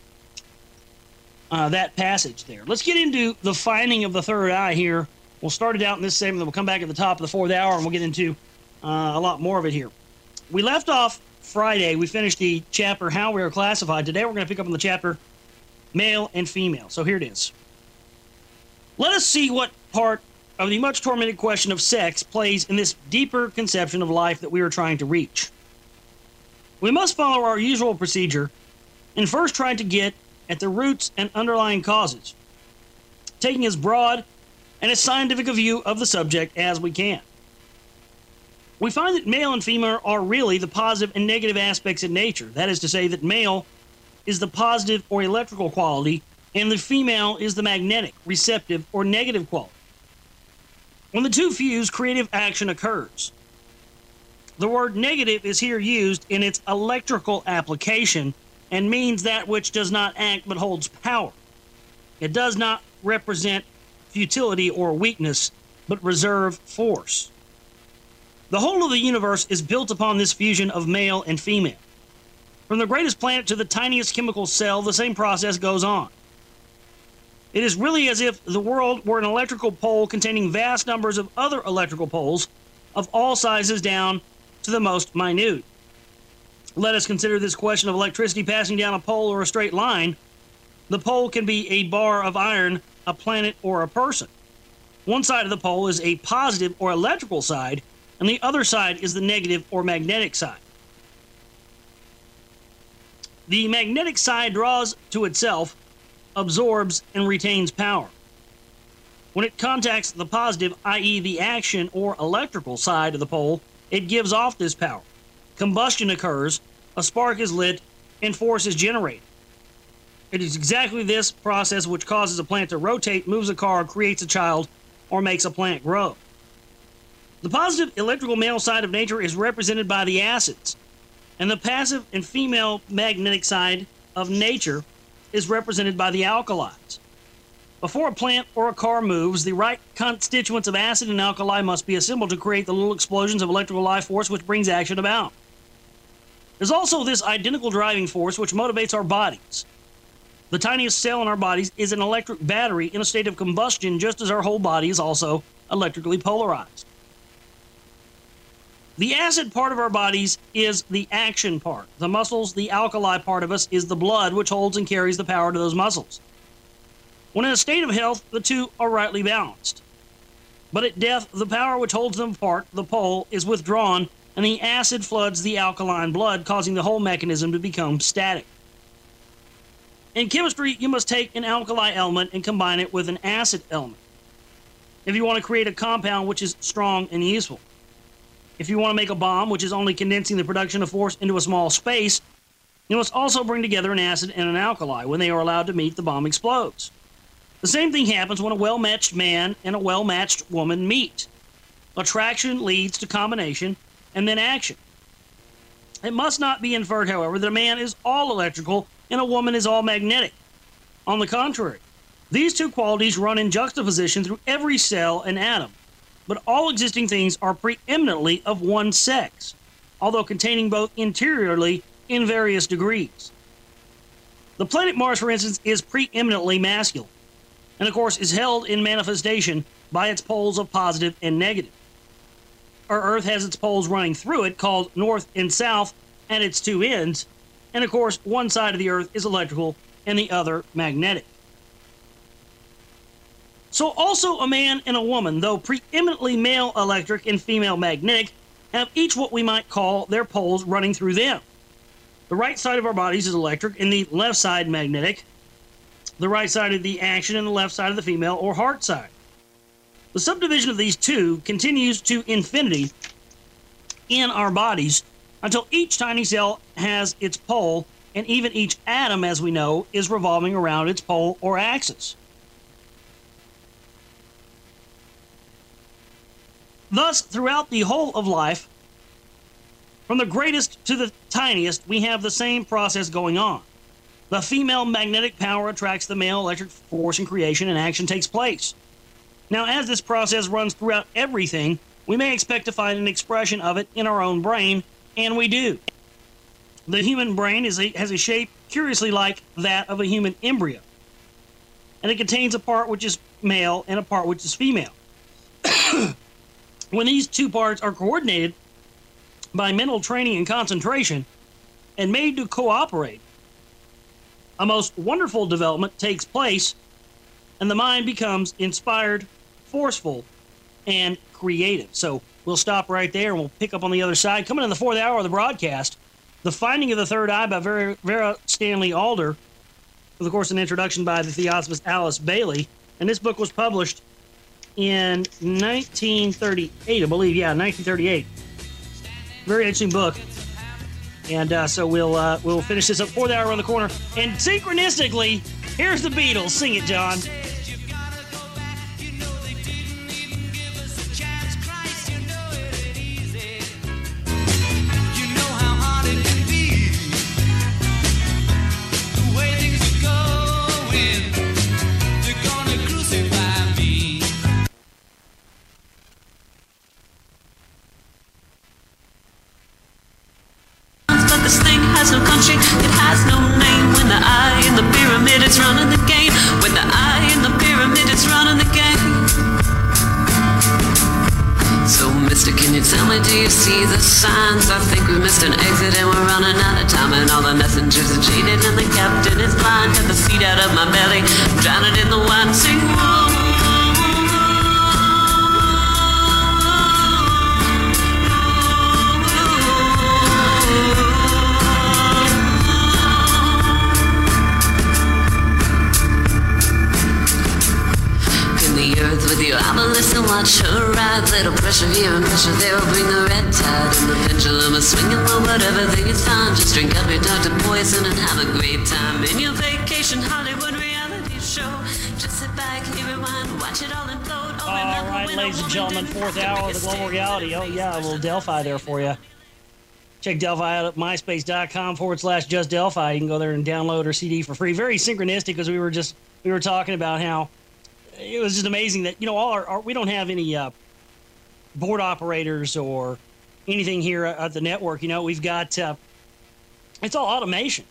uh, that passage there. Let's get into the finding of the third eye here. We'll start it out in this segment, then we'll come back at the top of the fourth hour, and we'll get into uh, a lot more of it here. We left off Friday. We finished the chapter, How We Are Classified. Today we're going to pick up on the chapter, Male and Female. So here it is. Let us see what part of the much tormented question of sex plays in this deeper conception of life that we are trying to reach. We must follow our usual procedure and first try to get at the roots and underlying causes, taking as broad and as scientific a view of the subject as we can. We find that male and female are really the positive and negative aspects in nature. That is to say that male is the positive or electrical quality, and the female is the magnetic, receptive, or negative quality. When the two fuse, creative action occurs. The word negative is here used in its electrical application and means that which does not act but holds power. It does not represent futility or weakness, but reserve force. The whole of the universe is built upon this fusion of male and female. From the greatest planet to the tiniest chemical cell, the same process goes on. It is really as if the world were an electrical pole containing vast numbers of other electrical poles of all sizes down to the most minute. Let us consider this question of electricity passing down a pole or a straight line. The pole can be a bar of iron, a planet, or a person. One side of the pole is a positive or electrical side, and the other side is the negative or magnetic side. The magnetic side draws to itself, absorbs, and retains power. When it contacts the positive, that is the action or electrical side of the pole, it gives off this power. Combustion occurs, a spark is lit, and force is generated. It is exactly this process which causes a plant to rotate, moves a car, creates a child, or makes a plant grow. The positive electrical male side of nature is represented by the acids, and the passive and female magnetic side of nature is represented by the alkalis. Before a plant or a car moves, the right constituents of acid and alkali must be assembled to create the little explosions of electrical life force which brings action about. There's also this identical driving force which motivates our bodies. The tiniest cell in our bodies is an electric battery in a state of combustion, just as our whole body is also electrically polarized. The acid part of our bodies is the action part. The muscles, the alkali part of us, is the blood which holds and carries the power to those muscles. When in a state of health, the two are rightly balanced. But at death, the power which holds them apart, the pole, is withdrawn, and the acid floods the alkaline blood, causing the whole mechanism to become static. In chemistry, you must take an alkali element and combine it with an acid element if you want to create a compound which is strong and useful. If you want to make a bomb, which is only condensing the production of force into a small space, you must also bring together an acid and an alkali. When they are allowed to meet, the bomb explodes. The same thing happens when a well-matched man and a well-matched woman meet. Attraction leads to combination and then action. It must not be inferred, however, that a man is all electrical and a woman is all magnetic. On the contrary, these two qualities run in juxtaposition through every cell and atom, but all existing things are preeminently of one sex, although containing both interiorly in various degrees. The planet Mars, for instance, is preeminently masculine, and of course is held in manifestation by its poles of positive and negative. Our Earth has its poles running through it, called north and south, at its two ends, and of course one side of the Earth is electrical and the other magnetic. So also a man and a woman, though preeminently male electric and female magnetic, have each what we might call their poles running through them. The right side of our bodies is electric and the left side magnetic. The right side of the action and the left side of the female or heart side. The subdivision of these two continues to infinity in our bodies until each tiny cell has its pole, and even each atom, as we know, is revolving around its pole or axis. Thus, throughout the whole of life, from the greatest to the tiniest, we have the same process going on. The female magnetic power attracts the male electric force in creation, and action takes place. Now, as this process runs throughout everything, we may expect to find an expression of it in our own brain, and we do. The human brain is a, has a shape curiously like that of a human embryo, and it contains a part which is male and a part which is female. When these two parts are coordinated by mental training and concentration and made to cooperate, a most wonderful development takes place, and the mind becomes inspired, forceful, and creative. So we'll stop right there, and we'll pick up on the other side. Coming in the fourth hour of the broadcast, The Finding of the Third Eye by Vera, Vera Stanley Alder, with, of course, an introduction by the theosophist Alice Bailey. And this book was published in nineteen thirty-eight, I believe. Yeah, nineteen thirty-eight. Very interesting book. And uh, so we'll uh, we'll finish this up. Fourth hour around the corner. And synchronistically, here's the Beatles. Sing it, John. Has no country, it has no name. When the eye in the pyramid is running the game. When the eye in the pyramid is running the game. So, mister, can you tell me, do you see the signs? I think we missed an exit and we're running out of time. And all the messengers are jaded and the captain is blind. Got the seat out of my belly, drowning in the wine. Sing, whoa. With you, I will listen, watch her ride. Little pressure here and pressure there will bring the red tide. And the pendulum is swinging low, but everything is fine. Just drink up your Doctor Poison and have a great time. In your vacation Hollywood reality show. Just sit back, hear rewind, watch it all implode. Oh, all right, ladies and gentlemen, fourth hour of the Global Reality. Oh, yeah, a little Delphi there for you. Check Delphi out at myspace.com forward slash just Delphi. You can go there and download her C D for free. Very synchronistic, because we were just, we were talking about how it was just amazing that, you know, all our, our we don't have any uh, board operators or anything here at the network. You know, we've got, uh, it's all automation.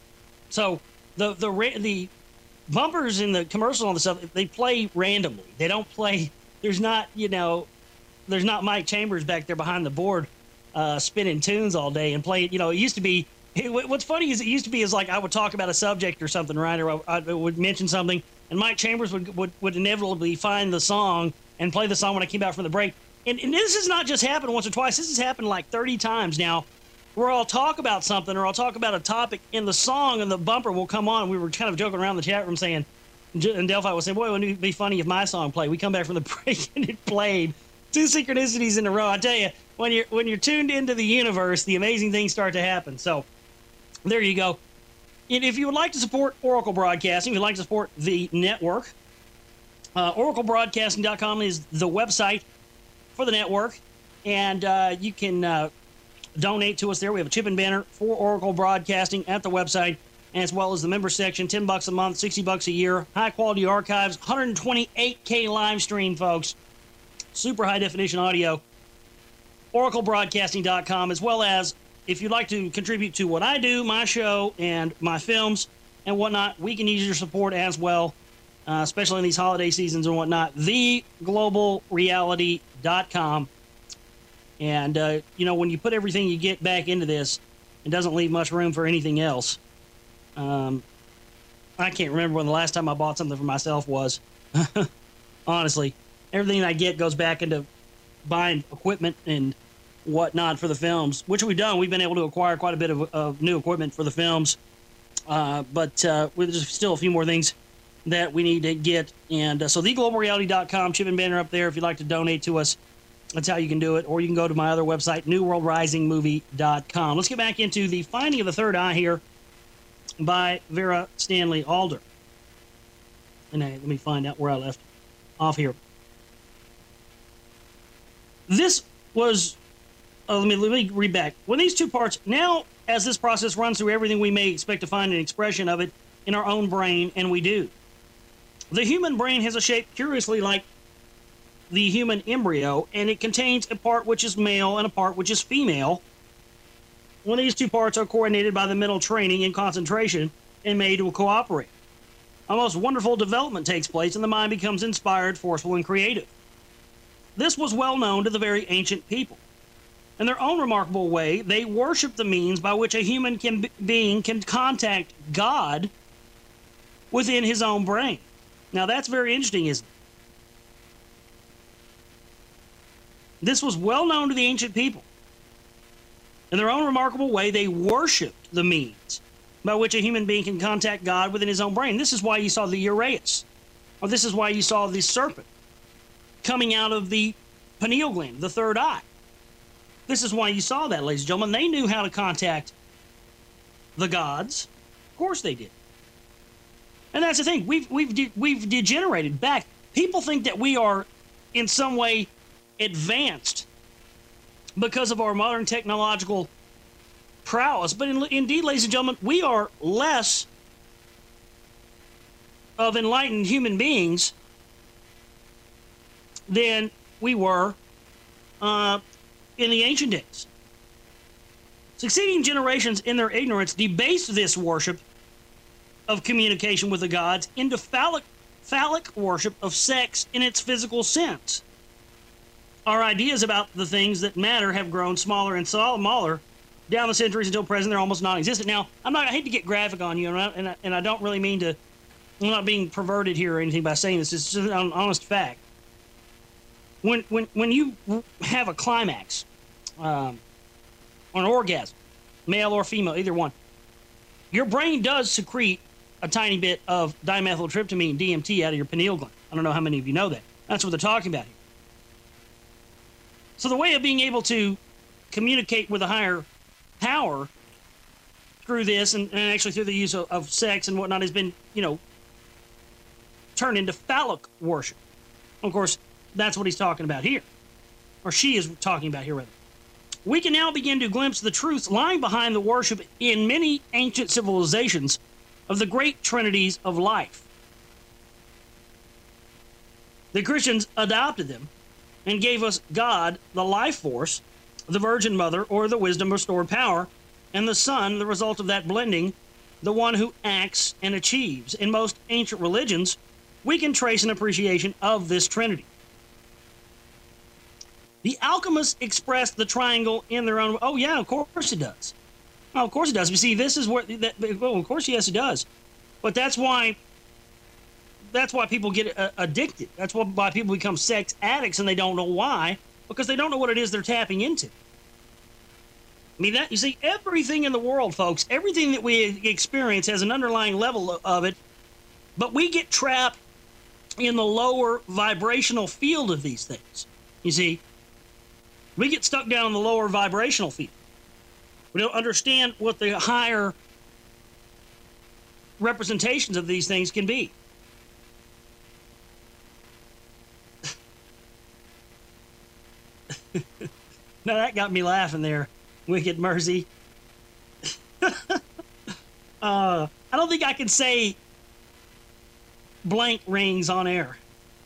So the, the, the bumpers in the commercial and all the stuff, they play randomly. They don't play, there's not, you know, there's not Mike Chambers back there behind the board uh, spinning tunes all day and playing, you know, it used to be, it, what's funny is it used to be is like I would talk about a subject or something, right? Or I, I would mention something, and Mike Chambers would, would, would inevitably find the song and play the song when I came out from the break. And, and this has not just happened once or twice. This has happened like thirty times now, where I'll talk about something or I'll talk about a topic, and the song and the bumper will come on. We were kind of joking around the chat room saying, and Delphi was saying, boy, wouldn't it be funny if my song played? We come back from the break and it played. Two synchronicities in a row. I tell you, when you're, when you're tuned into the universe, the amazing things start to happen. So there you go. And if you would like to support Oracle Broadcasting, if you'd like to support the network, uh, Oracle Broadcasting dot com is the website for the network, and uh, you can uh, donate to us there. We have a chip and banner for Oracle Broadcasting at the website, as well as the member section, ten bucks a month, sixty bucks a year, high-quality archives, one hundred twenty-eight K live stream, folks, super high-definition audio, Oracle Broadcasting dot com, as well as if you'd like to contribute to what I do, my show, and my films and whatnot, we can use your support as well, uh, especially in these holiday seasons and whatnot. the global reality dot com. And, uh, you know, when you put everything you get back into this, it doesn't leave much room for anything else. Um, I can't remember when the last time I bought something for myself was. Honestly, everything I get goes back into buying equipment and whatnot for the films, which we've done. We've been able to acquire quite a bit of, of new equipment for the films, uh, but uh, there's still a few more things that we need to get. And uh, so the global reality dot com, chip and banner up there if you'd like to donate to us. That's how you can do it. Or you can go to my other website, new world rising movie dot com. Let's get back into The Finding of the Third Eye here by Vera Stanley Alder. And uh, let me find out where I left off here. This was, uh, let me let me read back. When these two parts, now as this process runs through everything, we may expect to find an expression of it in our own brain, and we do. The human brain has a shape curiously like the human embryo, and it contains a part which is male and a part which is female. When these two parts are coordinated by the mental training and concentration and made to cooperate, a most wonderful development takes place, and the mind becomes inspired, forceful, and creative. This was well known to the very ancient people. In their own remarkable way, they worship the means by which a human can, being can contact God within his own brain. Now that's very interesting, isn't it? This was well known to the ancient people. In their own remarkable way, they worshipped the means by which a human being can contact God within his own brain. This is why you saw the Uraeus, or this is why you saw the serpent coming out of the pineal gland, the third eye. This is why you saw that, ladies and gentlemen. They knew how to contact the gods. Of course they did. And that's the thing. We've we've de- we've degenerated back. People think that we are in some way advanced because of our modern technological prowess. But in, indeed, ladies and gentlemen, we are less of enlightened human beings than we were uh, in the ancient days. Succeeding generations in their ignorance debased this worship of communication with the gods into phallic, phallic worship of sex in its physical sense. Our ideas about the things that matter have grown smaller and smaller down the centuries until present. They're almost non-existent. Now, I'm not. I hate to get graphic on you, and I, and I, and I don't really mean to. I'm not being perverted here or anything by saying this. It's just an honest fact. When when when you have a climax, um, or an orgasm, male or female, either one, your brain does secrete a tiny bit of dimethyltryptamine, D M T, out of your pineal gland. I don't know how many of you know that. That's what they're talking about here. So the way of being able to communicate with a higher power through this, and, and actually through the use of, of sex and whatnot, has been, you know, turned into phallic worship. Of course, that's what he's talking about here. Or she is talking about here, rather. We can now begin to glimpse the truths lying behind the worship in many ancient civilizations of the great trinities of life. The Christians adopted them and gave us God, the life force, the Virgin Mother, or the wisdom restored power, and the Son, the result of that blending, the one who acts and achieves. In most ancient religions, we can trace an appreciation of this Trinity. The alchemists expressed the triangle in their own... Oh, yeah, of course it does. Oh, of course it does. You see, this is where... That, well, of course, yes, it does. But that's why... That's why people get uh, addicted. That's why people become sex addicts, and they don't know why, because they don't know what it is they're tapping into. I mean, that you see, everything in the world, folks, everything that we experience has an underlying level of it, but we get trapped in the lower vibrational field of these things. You see, we get stuck down in the lower vibrational field. We don't understand what the higher representations of these things can be. Now that got me laughing there, Wicked Mercy. uh, I don't think I can say blank rings on air.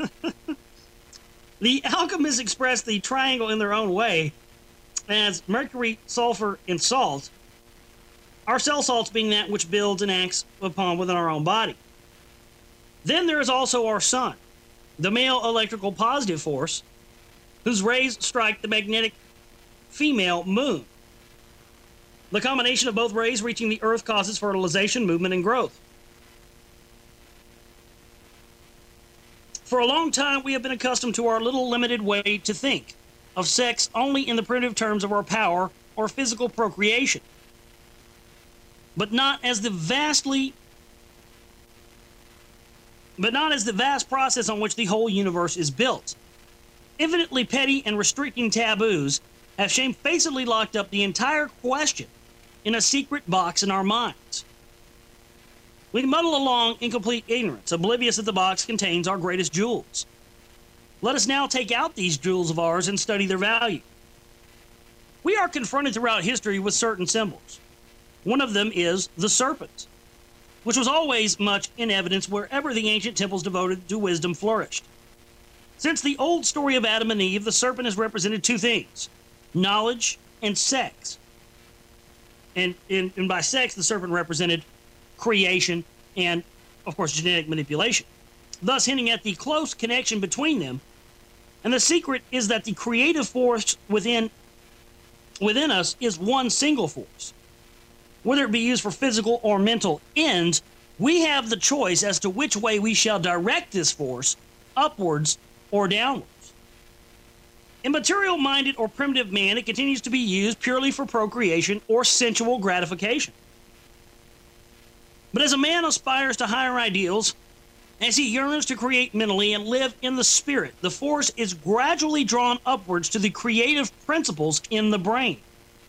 The alchemists expressed the triangle in their own way as mercury, sulfur, and salt. Our cell salts being that which builds and acts upon within our own body. Then there is also our sun, the male electrical positive force, whose rays strike the magnetic female moon. The combination of both rays reaching the earth causes fertilization, movement, and growth. For a long time, we have been accustomed to our little limited way to think, of sex only in the primitive terms of our power or physical procreation, but not as the vastly but not as the vast process on which the whole universe is built. Infinitely petty and restricting taboos have shamefacedly locked up the entire question in a secret box in our minds. We muddle along in complete ignorance, oblivious that the box contains our greatest jewels. Let us now take out these jewels of ours and study their value. We are confronted throughout history with certain symbols. One of them is the serpent, which was always much in evidence wherever the ancient temples devoted to wisdom flourished. Since the old story of Adam and Eve, the serpent has represented two things: knowledge and sex. And, and, and by sex, the serpent represented creation and, of course, genetic manipulation, thus hinting at the close connection between them. And the secret is that the creative force within, within us is one single force. Whether it be used for physical or mental ends, we have the choice as to which way we shall direct this force, upwards or downwards. In material-minded or primitive man, it continues to be used purely for procreation or sensual gratification. But as a man aspires to higher ideals, as he yearns to create mentally and live in the spirit, the force is gradually drawn upwards to the creative principles in the brain.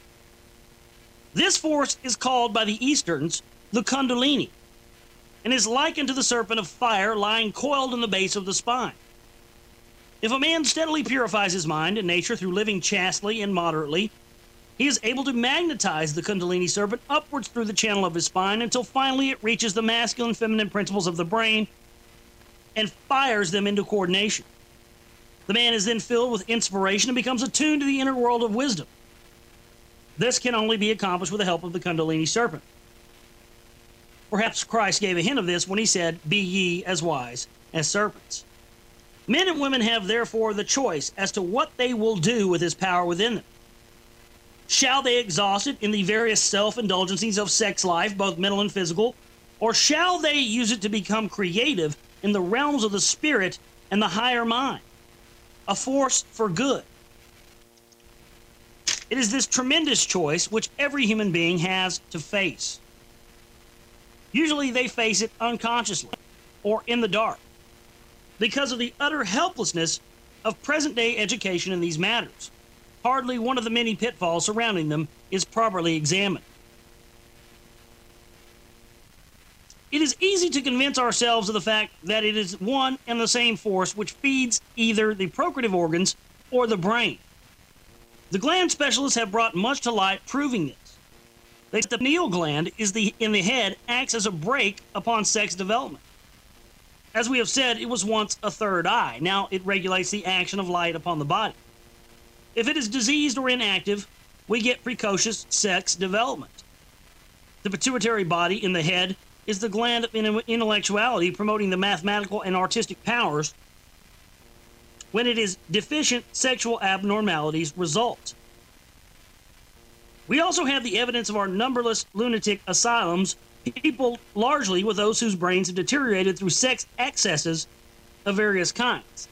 This force is called by the Easterns the Kundalini, and is likened to the serpent of fire lying coiled in the base of the spine. If a man steadily purifies his mind and nature through living chastely and moderately, he is able to magnetize the Kundalini serpent upwards through the channel of his spine until finally it reaches the masculine and feminine principles of the brain and fires them into coordination. The man is then filled with inspiration and becomes attuned to the inner world of wisdom. This can only be accomplished with the help of the Kundalini serpent. Perhaps Christ gave a hint of this when he said, "Be ye as wise as serpents." Men and women have therefore the choice as to what they will do with this power within them. Shall they exhaust it in the various self-indulgencies of sex life, both mental and physical, or shall they use it to become creative in the realms of the spirit and the higher mind, a force for good? It is this tremendous choice which every human being has to face. Usually they face it unconsciously or in the dark because of the utter helplessness of present-day education in these matters. Hardly one of the many pitfalls surrounding them is properly examined. It is easy to convince ourselves of the fact that it is one and the same force which feeds either the procreative organs or the brain. The gland specialists have brought much to light proving this. They say the pineal gland is the, in the head acts as a brake upon sex development. As we have said, it was once a third eye. Now it regulates the action of light upon the body. If it is diseased or inactive, we get precocious sex development. The pituitary body in the head is the gland of intellectuality, promoting the mathematical and artistic powers. When it is deficient, sexual abnormalities result. We also have the evidence of our numberless lunatic asylums, people largely with those whose brains have deteriorated through sex excesses of various kinds.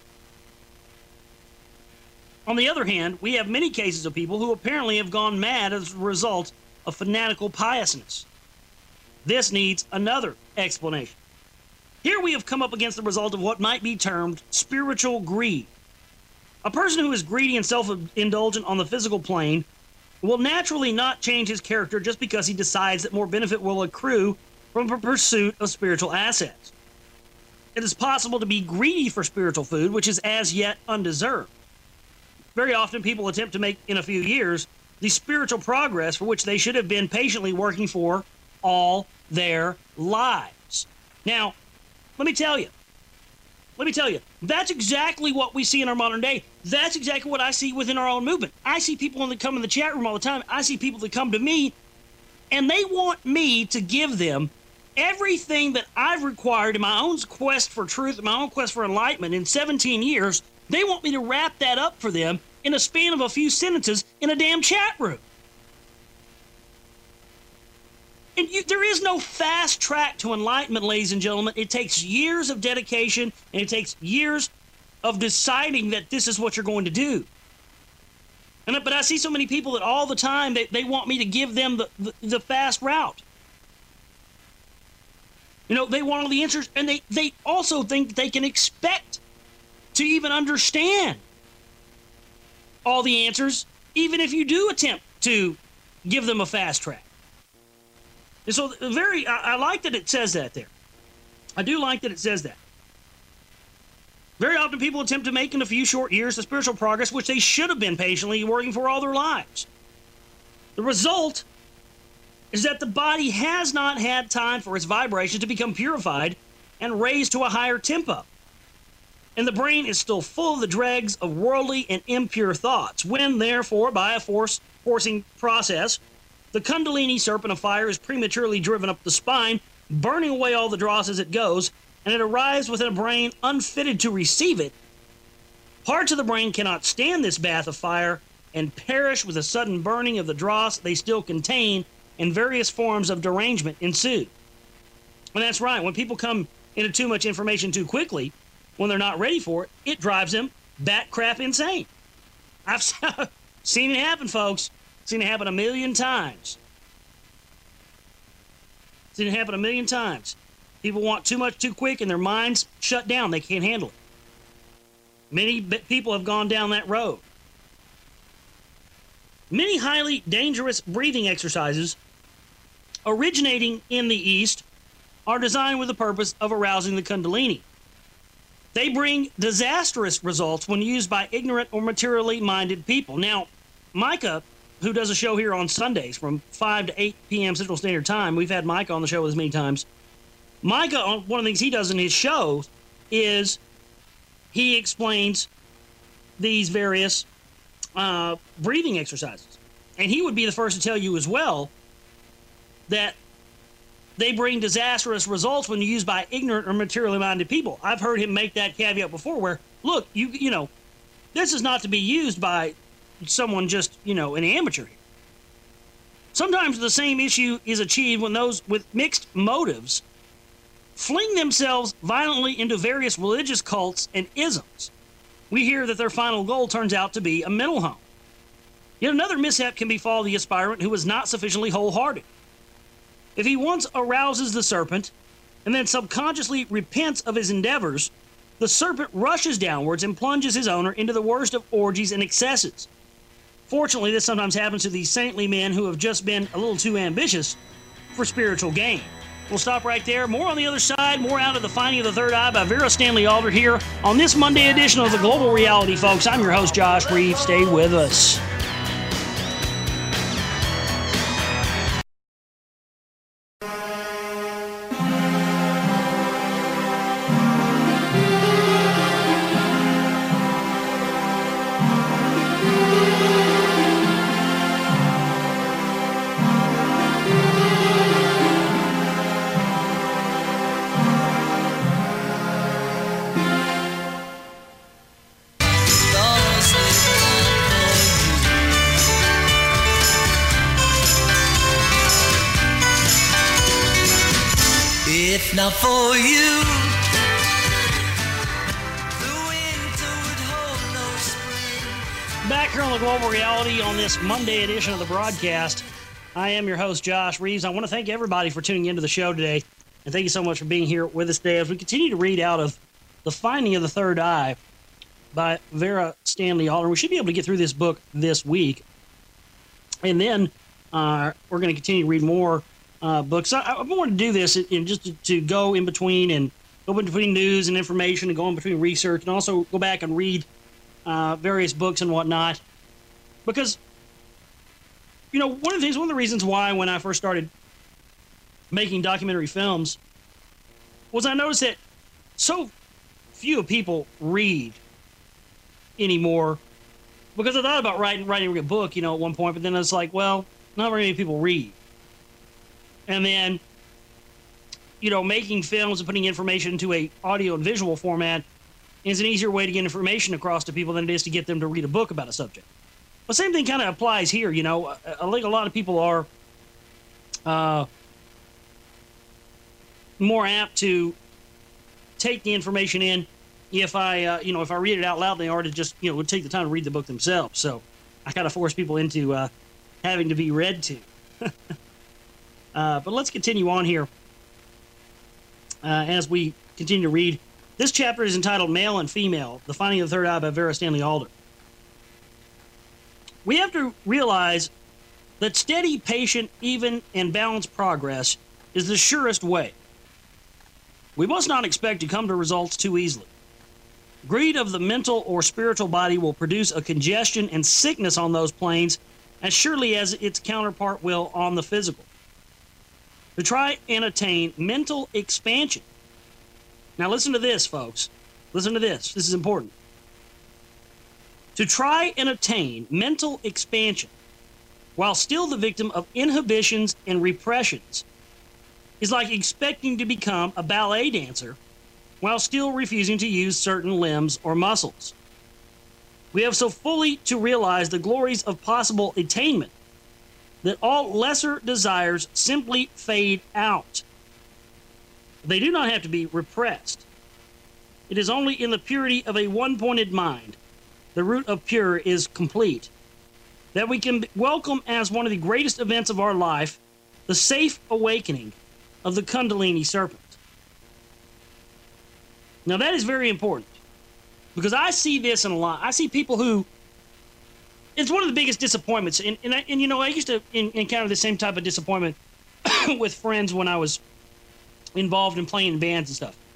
On the other hand, we have many cases of people who apparently have gone mad as a result of fanatical piousness. This needs another explanation. Here we have come up against the result of what might be termed spiritual greed. A person who is greedy and self-indulgent on the physical plane will naturally not change his character just because he decides that more benefit will accrue from the pursuit of spiritual assets. It is possible to be greedy for spiritual food, which is as yet undeserved. Very often people attempt to make, in a few years, the spiritual progress for which they should have been patiently working for all their lives. Now, let me tell you, let me tell you, that's exactly what we see in our modern day. That's exactly what I see within our own movement. I see people that come in the chat room all the time. I see people that come to me, and they want me to give them everything that I've required in my own quest for truth, my own quest for enlightenment in seventeen years. They want me to wrap that up for them in a span of a few sentences in a damn chat room. And you, there is no fast track to enlightenment, ladies and gentlemen. It takes years of dedication, and it takes years of deciding that this is what you're going to do. And but I see so many people that all the time they, they want me to give them the, the, the fast route. You know, they want all the answers, and they, they also think they can expect to even understand all the answers, even if you do attempt to give them a fast track. And so very, I, I like that it says that there. I do like that it says that. Very often people attempt to make in a few short years the spiritual progress which they should have been patiently working for all their lives. The result is that the body has not had time for its vibrations to become purified and raised to a higher tempo. And the brain is still full of the dregs of worldly and impure thoughts. When, therefore, by a force forcing process, the Kundalini serpent of fire is prematurely driven up the spine, burning away all the dross as it goes, and it arrives within a brain unfitted to receive it, parts of the brain cannot stand this bath of fire and perish with a sudden burning of the dross they still contain, and various forms of derangement ensue. And that's right, when people come into too much information too quickly, when they're not ready for it, it drives them bat crap insane. I've seen it happen, folks. Seen it happen a million times. Seen it happen a million times. People want too much too quick and their minds shut down. They can't handle it. Many people have gone down that road. Many highly dangerous breathing exercises originating in the East are designed with the purpose of arousing the Kundalini. They bring disastrous results when used by ignorant or materially minded people. Now, Micah, who does a show here on Sundays from five to eight p.m. Central Standard Time, we've had Micah on the show as many times. Micah, one of the things he does in his show is he explains these various uh, breathing exercises. And he would be the first to tell you as well that they bring disastrous results when used by ignorant or materially minded people. I've heard him make that caveat before where, look, you you know, this is not to be used by someone just, you know, an amateur here. Sometimes the same issue is achieved when those with mixed motives fling themselves violently into various religious cults and isms. We hear that their final goal turns out to be a mental home. Yet another mishap can befall the aspirant who is not sufficiently wholehearted. If he once arouses the serpent and then subconsciously repents of his endeavors, the serpent rushes downwards and plunges his owner into the worst of orgies and excesses. Fortunately, this sometimes happens to these saintly men who have just been a little too ambitious for spiritual gain. We'll stop right there. More on the other side. More out of The Finding of the Third Eye by Vera Stanley Alder here on this Monday edition of The Global Reality, folks. I'm your host, Josh Reeves. Stay with us. Now for you, back here on The Global Reality on this Monday edition of the broadcast, I am your host, Josh Reeves. I want to thank everybody for tuning into the show today, and thank you so much for being here with us today as we continue to read out of The Finding of the Third Eye by Vera Stanley Alder. We should be able to get through this book this week, and then uh, we're going to continue to read more Uh, books. I, I wanted to do this in just to, to go in between and go in between news and information and go in between research and also go back and read uh, various books and whatnot. Because, you know, one of the things, one of the reasons why when I first started making documentary films was I noticed that so few people read anymore. Because I thought about writing, writing a book, you know, at one point, but then it's like, well, not very many people read. And then, you know, making films and putting information into a audio and visual format is an easier way to get information across to people than it is to get them to read a book about a subject. The same thing kind of applies here, you know. I, I think a lot of people are uh, more apt to take the information in if I, uh, you know, if I read it out loud, they are to just, you know, would take the time to read the book themselves. So I kind of force people into uh, having to be read to. uh, but let's continue on here uh, as we continue to read. This chapter is entitled Male and Female, The Finding of the Third Eye by Vera Stanley Alder. We have to realize that steady, patient, even, and balanced progress is the surest way. We must not expect to come to results too easily. Greed of the mental or spiritual body will produce a congestion and sickness on those planes as surely as its counterpart will on the physical. To try and attain mental expansion. Now listen to this, folks. Listen to this. This is important. To try and attain mental expansion while still the victim of inhibitions and repressions is like expecting to become a ballet dancer while still refusing to use certain limbs or muscles. We have so fully to realize the glories of possible attainment that all lesser desires simply fade out. They do not have to be repressed. It is only in the purity of a one-pointed mind, the root of pure is complete, that we can welcome as one of the greatest events of our life the safe awakening of the Kundalini serpent. Now that is very important, because I see this in a lot. I see people who, it's one of the biggest disappointments, and, and, I, and you know, I used to in, encounter the same type of disappointment with friends when I was involved in playing in bands and stuff.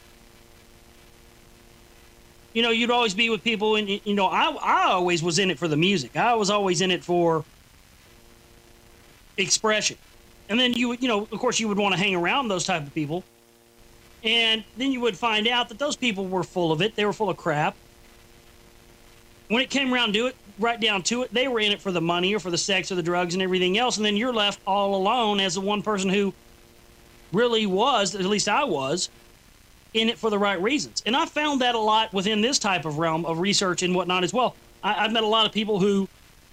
You know, you'd always be with people, and, you know, I, I always was in it for the music. I was always in it for expression. And then you would, you know, of course, you would want to hang around those type of people. And then you would find out that those people were full of it. They were full of crap. When it came around to it, right down to it, they were in it for the money or for the sex or the drugs and everything else. And then you're left all alone as the one person who really was, at least I was, in it for the right reasons. And I found that a lot within this type of realm of research and whatnot as well. I, I've met a lot of people who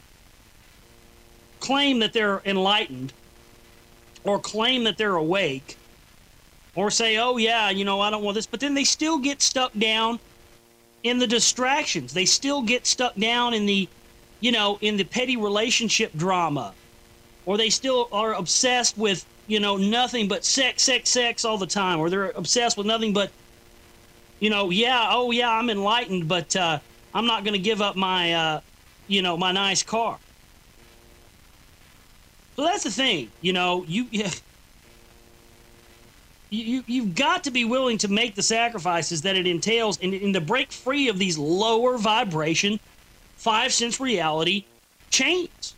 claim that they're enlightened or claim that they're awake or say, oh yeah, you know, I don't want this, but then they still get stuck down in the distractions. They still get stuck down in the, you know, in the petty relationship drama, or they still are obsessed with, you know, nothing but sex, sex, sex all the time, or they're obsessed with nothing but, you know, yeah, oh yeah, I'm enlightened, but uh, I'm not going to give up my, uh, you know, my nice car. So that's the thing, you know, you, you, you you've got to be willing to make the sacrifices that it entails and, and to break free of these lower vibration, five sense reality chains.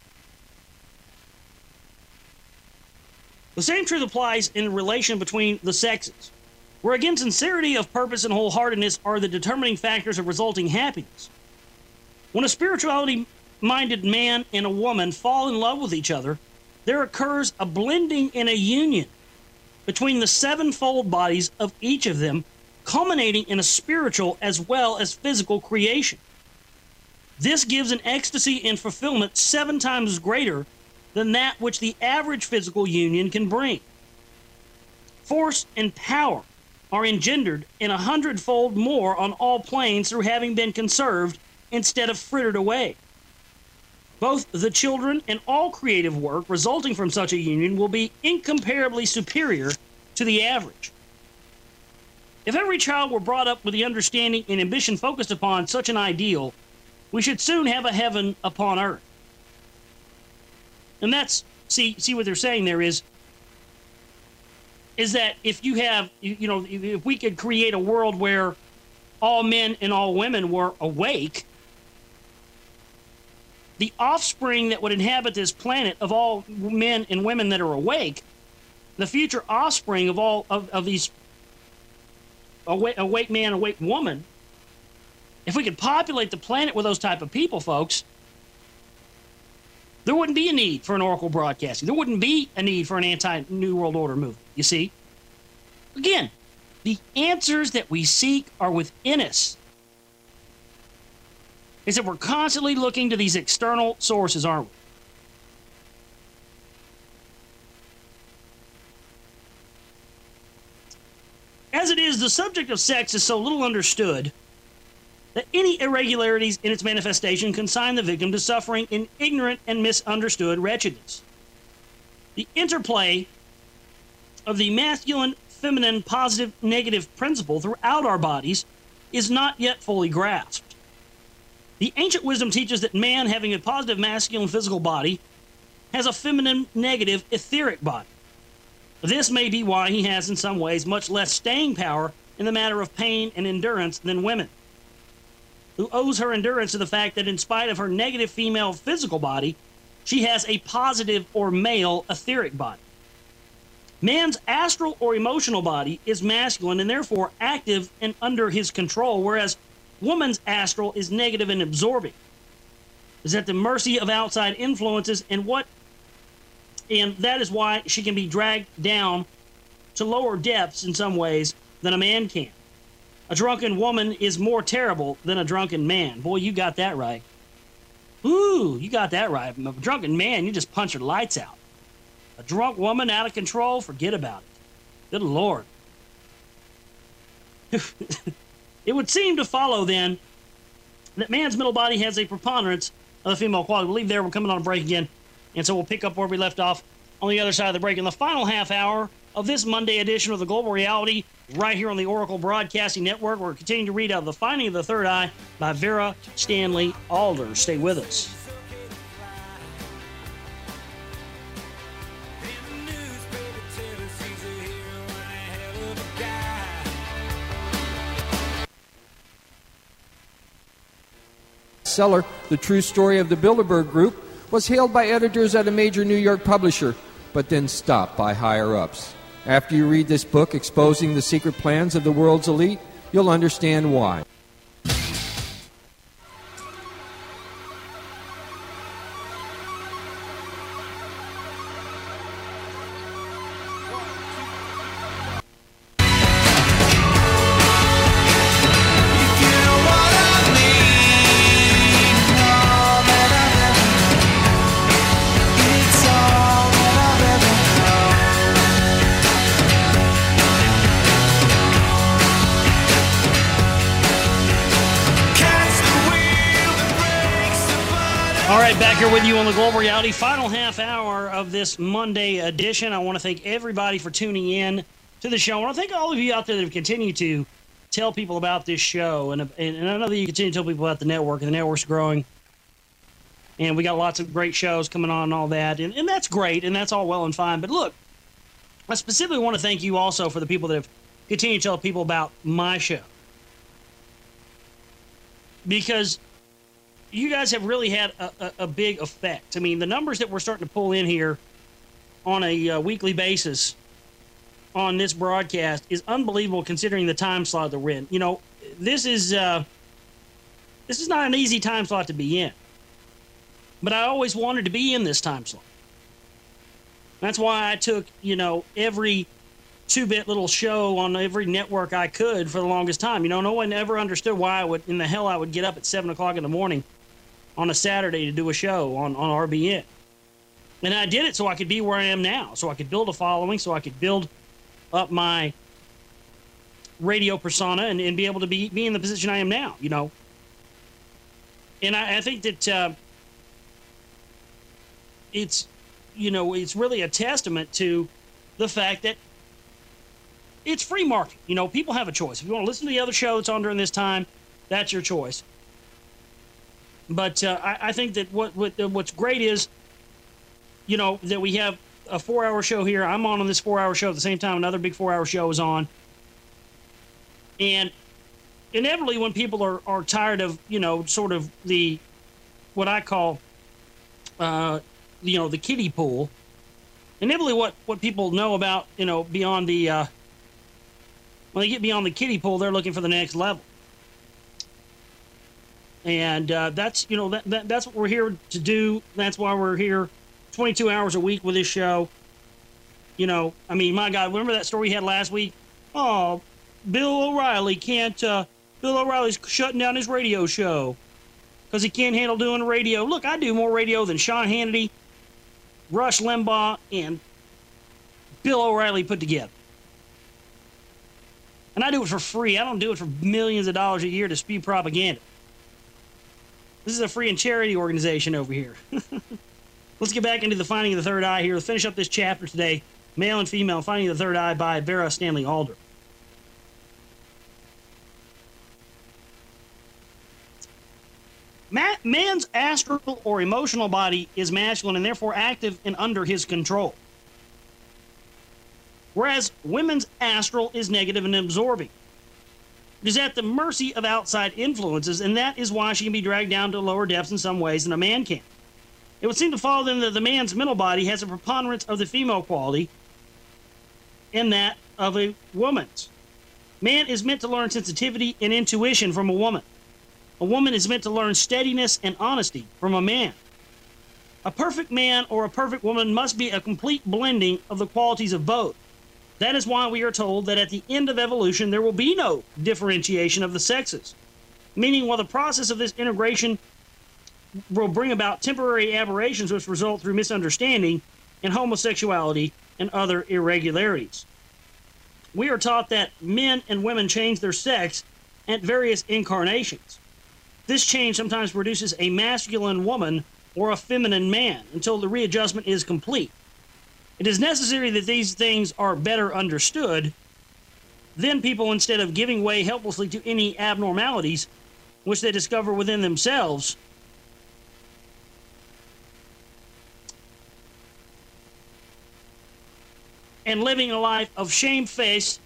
The same truth applies in relation between the sexes, where again sincerity of purpose and wholeheartedness are the determining factors of resulting happiness. When a spirituality-minded man and a woman fall in love with each other, there occurs a blending and a union between the sevenfold bodies of each of them, culminating in a spiritual as well as physical creation. This gives an ecstasy and fulfillment seven times greater than that which the average physical union can bring. Force and power are engendered in a hundredfold more on all planes through having been conserved instead of frittered away. Both the children and all creative work resulting from such a union will be incomparably superior to the average. If every child were brought up with the understanding and ambition focused upon such an ideal, we should soon have a heaven upon earth. And that's, see, see what they're saying there is, is that if you have, you, you know, if we could create a world where all men and all women were awake, the offspring that would inhabit this planet of all men and women that are awake, the future offspring of all of, of these awake, awake man, awake woman, if we could populate the planet with those type of people, folks, there wouldn't be a need for an Oracle broadcasting. There wouldn't be a need for an anti-New World Order movement, you see? Again, the answers that we seek are within us. Is that we're constantly looking to these external sources, aren't we? As it is, the subject of sex is so little understood that any irregularities in its manifestation consign the victim to suffering in ignorant and misunderstood wretchedness. The interplay of the masculine, feminine, positive, negative principle throughout our bodies is not yet fully grasped. The ancient wisdom teaches that man, having a positive masculine physical body, has a feminine, negative, etheric body. This may be why he has, in some ways, much less staying power in the matter of pain and endurance than women, who owes her endurance to the fact that in spite of her negative female physical body, she has a positive or male etheric body. Man's astral or emotional body is masculine and therefore active and under his control, whereas woman's astral is negative and absorbing, is at the mercy of outside influences, and what and that is why she can be dragged down to lower depths in some ways than a man can. A drunken woman is more terrible than a drunken man. Boy, you got that right. Ooh, you got that right. A drunken man, you just punch her lights out. A drunk woman out of control, forget about it. Good Lord. It would seem to follow, then, that man's middle body has a preponderance of the female quality. We'll leave there. We're coming on a break again. And so we'll pick up where we left off on the other side of the break in the final half hour of this Monday edition of the Global Reality right here on the Oracle Broadcasting Network. We're continuing to read out The Finding of the Third Eye by Vera Stanley Alder. Stay with us. Seller, The True Story of the Bilderberg Group, was hailed by editors at a major New York publisher, but then stopped by higher-ups. After you read this book exposing the secret plans of the world's elite, you'll understand why. Back here with you on the Global Reality final half hour of this Monday edition. I want to thank everybody for tuning in to the show. I want to thank all of you out there that have continued to tell people about this show. And, and I know that you continue to tell people about the network, and the network's growing. And we got lots of great shows coming on and all that. And, and that's great, and that's all well and fine. But look, I specifically want to thank you also for the people that have continued to tell people about my show. Because you guys have really had a, a, a big effect. I mean, the numbers that we're starting to pull in here on a uh, weekly basis on this broadcast is unbelievable considering the time slot that we're in. You know, this is uh, this is not an easy time slot to be in. But I always wanted to be in this time slot. That's why I took, you know, every two-bit little show on every network I could for the longest time. You know, no one ever understood why I would, in the hell I would get up at seven o'clock in the morning on a Saturday to do a show on, on R B N. And I did it so I could be where I am now, so I could build a following, so I could build up my radio persona and, and be able to be, be in the position I am now, you know. And I, I think that uh, it's, you know, it's really a testament to the fact that it's free marketing. You know, people have a choice. If you want to listen to the other show that's on during this time, that's your choice. But uh, I, I think that what, what what's great is, you know, that we have a four-hour show here. I'm on on this four-hour show at the same time. Another big four-hour show is on. And inevitably, when people are, are tired of, you know, sort of the, what I call, uh, you know, the kiddie pool, inevitably what, what people know about, you know, beyond the, uh, when they get beyond the kiddie pool, they're looking for the next level. And uh, that's, you know, that, that that's what we're here to do. That's why we're here twenty-two hours a week with this show. You know, I mean, my God, remember that story we had last week? Oh, Bill O'Reilly can't, uh, Bill O'Reilly's shutting down his radio show because he can't handle doing radio. Look, I do more radio than Sean Hannity, Rush Limbaugh, and Bill O'Reilly put together. And I do it for free. I don't do it for millions of dollars a year to spew propaganda. This is a free and charity organization over here. Let's get back into the Finding of the Third Eye here. Let's finish up this chapter today, Male and Female, Finding of the Third Eye by Vera Stanley Alder. Ma- man's astral or emotional body is masculine and therefore active and under his control. Whereas women's astral is negative and absorbing. It is at the mercy of outside influences, and that is why she can be dragged down to lower depths in some ways than a man can. It would seem to follow then that the man's mental body has a preponderance of the female quality in that of a woman's. Man is meant to learn sensitivity and intuition from a woman. A woman is meant to learn steadiness and honesty from a man. A perfect man or a perfect woman must be a complete blending of the qualities of both. That is why we are told that at the end of evolution there will be no differentiation of the sexes, meaning while the process of this integration will bring about temporary aberrations which result through misunderstanding and homosexuality and other irregularities. We are taught that men and women change their sex at various incarnations. This change sometimes produces a masculine woman or a feminine man until the readjustment is complete. It is necessary that these things are better understood. Then people, instead of giving way helplessly to any abnormalities which they discover within themselves, and living a life of shamefaced,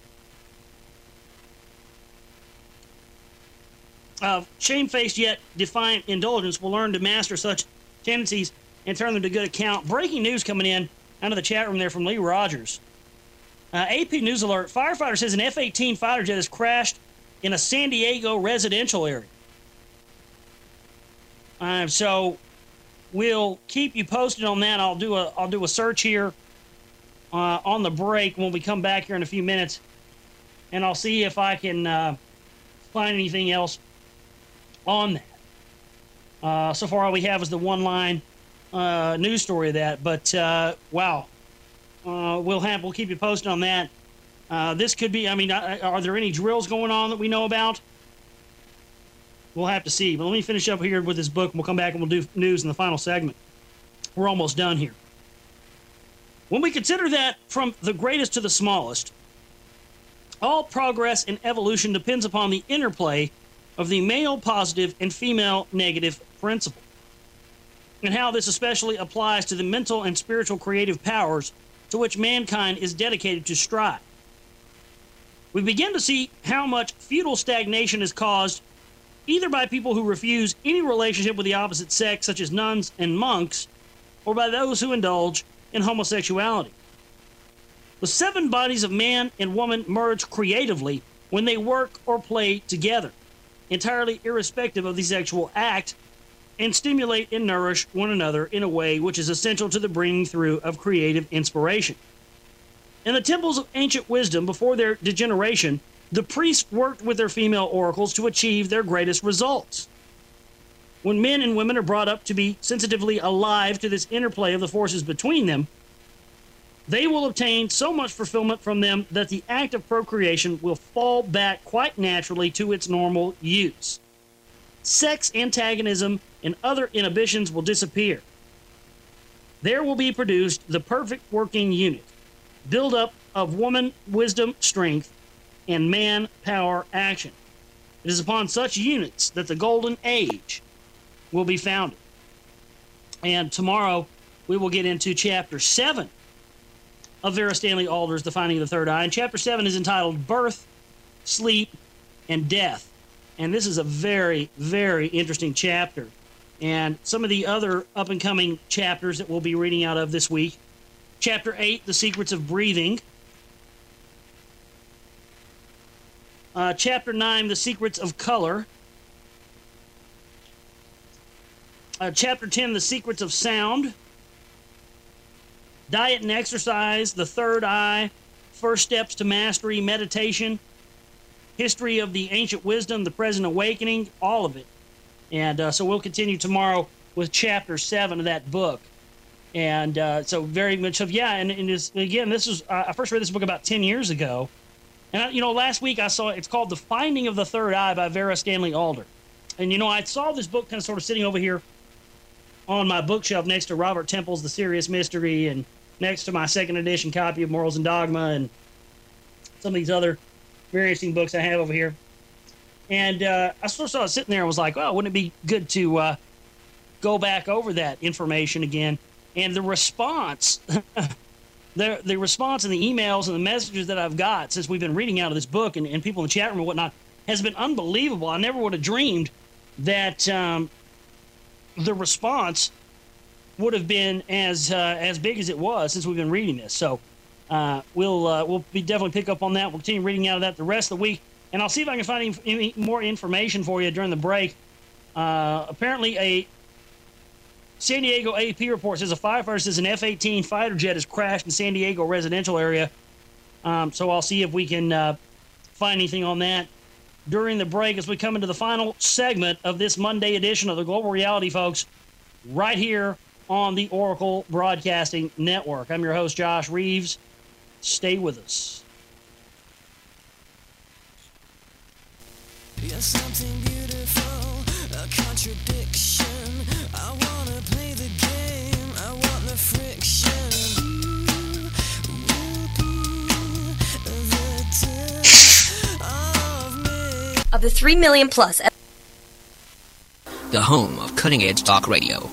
of shamefaced yet defiant indulgence, will learn to master such tendencies and turn them to good account. Breaking news coming in out of the chat room there from Lee Rogers. Uh, A P News Alert, firefighter says an F eighteen fighter jet has crashed in a San Diego residential area. Uh, so we'll keep you posted on that. I'll do a I'll do a search here uh, on the break when we come back here in a few minutes, and I'll see if I can uh, find anything else on that. Uh, so far, all we have is the one-line uh, news story of that. But uh, wow, uh, we'll have we'll keep you posted on that. Uh, this could be. I mean, are there any drills going on that we know about? We'll have to see. But let me finish up here with this book, and we'll come back and we'll do news in the final segment. We're almost done here. When we consider that from the greatest to the smallest, all progress in evolution depends upon the interplay of the male positive and female negative principle, and how this especially applies to the mental and spiritual creative powers to which mankind is dedicated to strive. We begin to see how much futile stagnation is caused either by people who refuse any relationship with the opposite sex, such as nuns and monks, or by those who indulge in homosexuality. The seven bodies of man and woman merge creatively when they work or play together, entirely irrespective of the sexual act, and stimulate and nourish one another in a way which is essential to the bringing through of creative inspiration. In the temples of ancient wisdom, before their degeneration, the priests worked with their female oracles to achieve their greatest results. When men and women are brought up to be sensitively alive to this interplay of the forces between them, they will obtain so much fulfillment from them that the act of procreation will fall back quite naturally to its normal use. Sex antagonism and other inhibitions will disappear. There will be produced the perfect working unit, build up of woman wisdom, strength, and man power action. It is upon such units that the golden age will be founded. And tomorrow we will get into chapter seven of Vera Stanley Alder's The Finding of the Third Eye. And chapter seven is entitled Birth, Sleep, and Death. And this is a very, very interesting chapter. And some of the other up-and-coming chapters that we'll be reading out of this week. Chapter eight, The Secrets of Breathing. Uh, chapter nine, The Secrets of Color. Uh, chapter ten, The Secrets of Sound. Diet and Exercise, The Third Eye, First Steps to Mastery, Meditation, History of the Ancient Wisdom, The Present Awakening, all of it. And uh, so we'll continue tomorrow with chapter seven of that book. And uh, so very much of, yeah, and, and this, again, this was, uh, I first read this book about ten years ago. And, you know, last week I saw, it's called The Finding of the Third Eye by Vera Stanley Alder. And, you know, I saw this book kind of sort of sitting over here on my bookshelf next to Robert Temple's The Serious Mystery and next to my second edition copy of Morals and Dogma and some of these other very interesting books I have over here. And uh, I sort of saw it sitting there and was like, well, wouldn't it be good to uh, go back over that information again? And the response, the, the response and the emails and the messages that I've got since we've been reading out of this book and, and people in the chat room and whatnot has been unbelievable. I never would have dreamed that um, the response would have been as uh, as big as it was since we've been reading this. So uh, we'll uh, we'll be definitely pick up on that. We'll continue reading out of that the rest of the week, and I'll see if I can find any, any more information for you during the break. Uh, apparently, a San Diego A P report says a firefighter says an F eighteen fighter jet has crashed in San Diego residential area. Um, so I'll see if we can uh, find anything on that during the break as we come into the final segment of this Monday edition of the Global Reality, folks, right here on the Oracle Broadcasting Network. I'm your host, Josh Reeves. Stay with us. You're something beautiful, a contradiction. I wanna play the game, I want the friction. You will be the touch of me. Of the three million plus. The home of cutting-edge talk radio.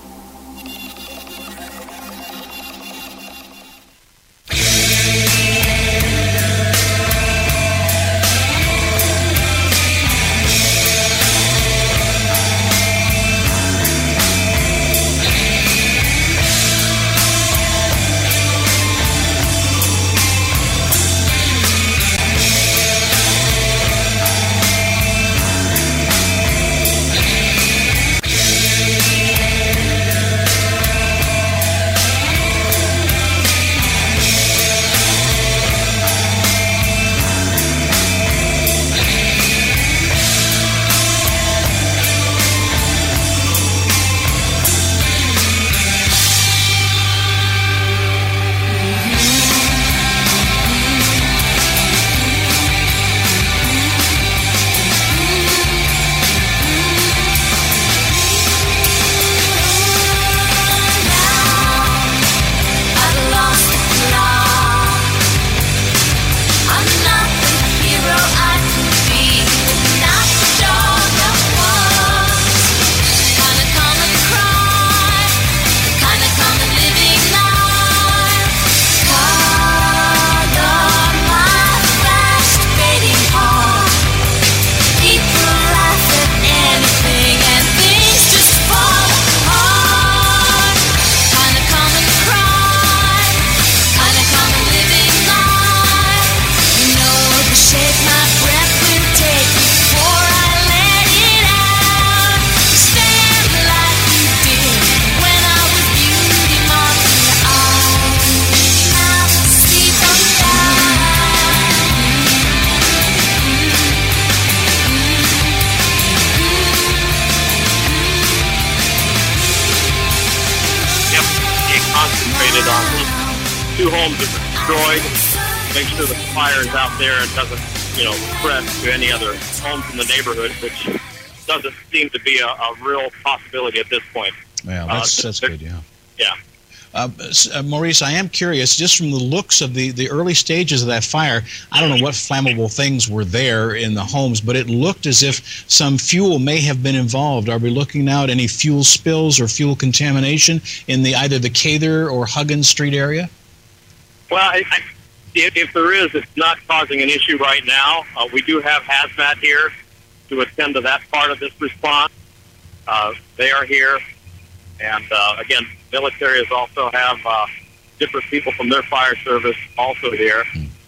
Make sure the fire is out there and doesn't, you know, spread to any other homes in the neighborhood, which doesn't seem to be a, a real possibility at this point. Yeah, that's uh, that's good. Yeah. Yeah. Uh, uh, Maurice, I am curious, just from the looks of the, the early stages of that fire, I don't know what flammable things were there in the homes, but it looked as if some fuel may have been involved. Are we looking now at any fuel spills or fuel contamination in the either the Cather or Huggins Street area? Well, I, I, if, if there is, it's not causing an issue right now. Uh, we do have hazmat here to attend to that part of this response. Uh, they are here. And, uh, again, militaries also have uh, different people from their fire service also here.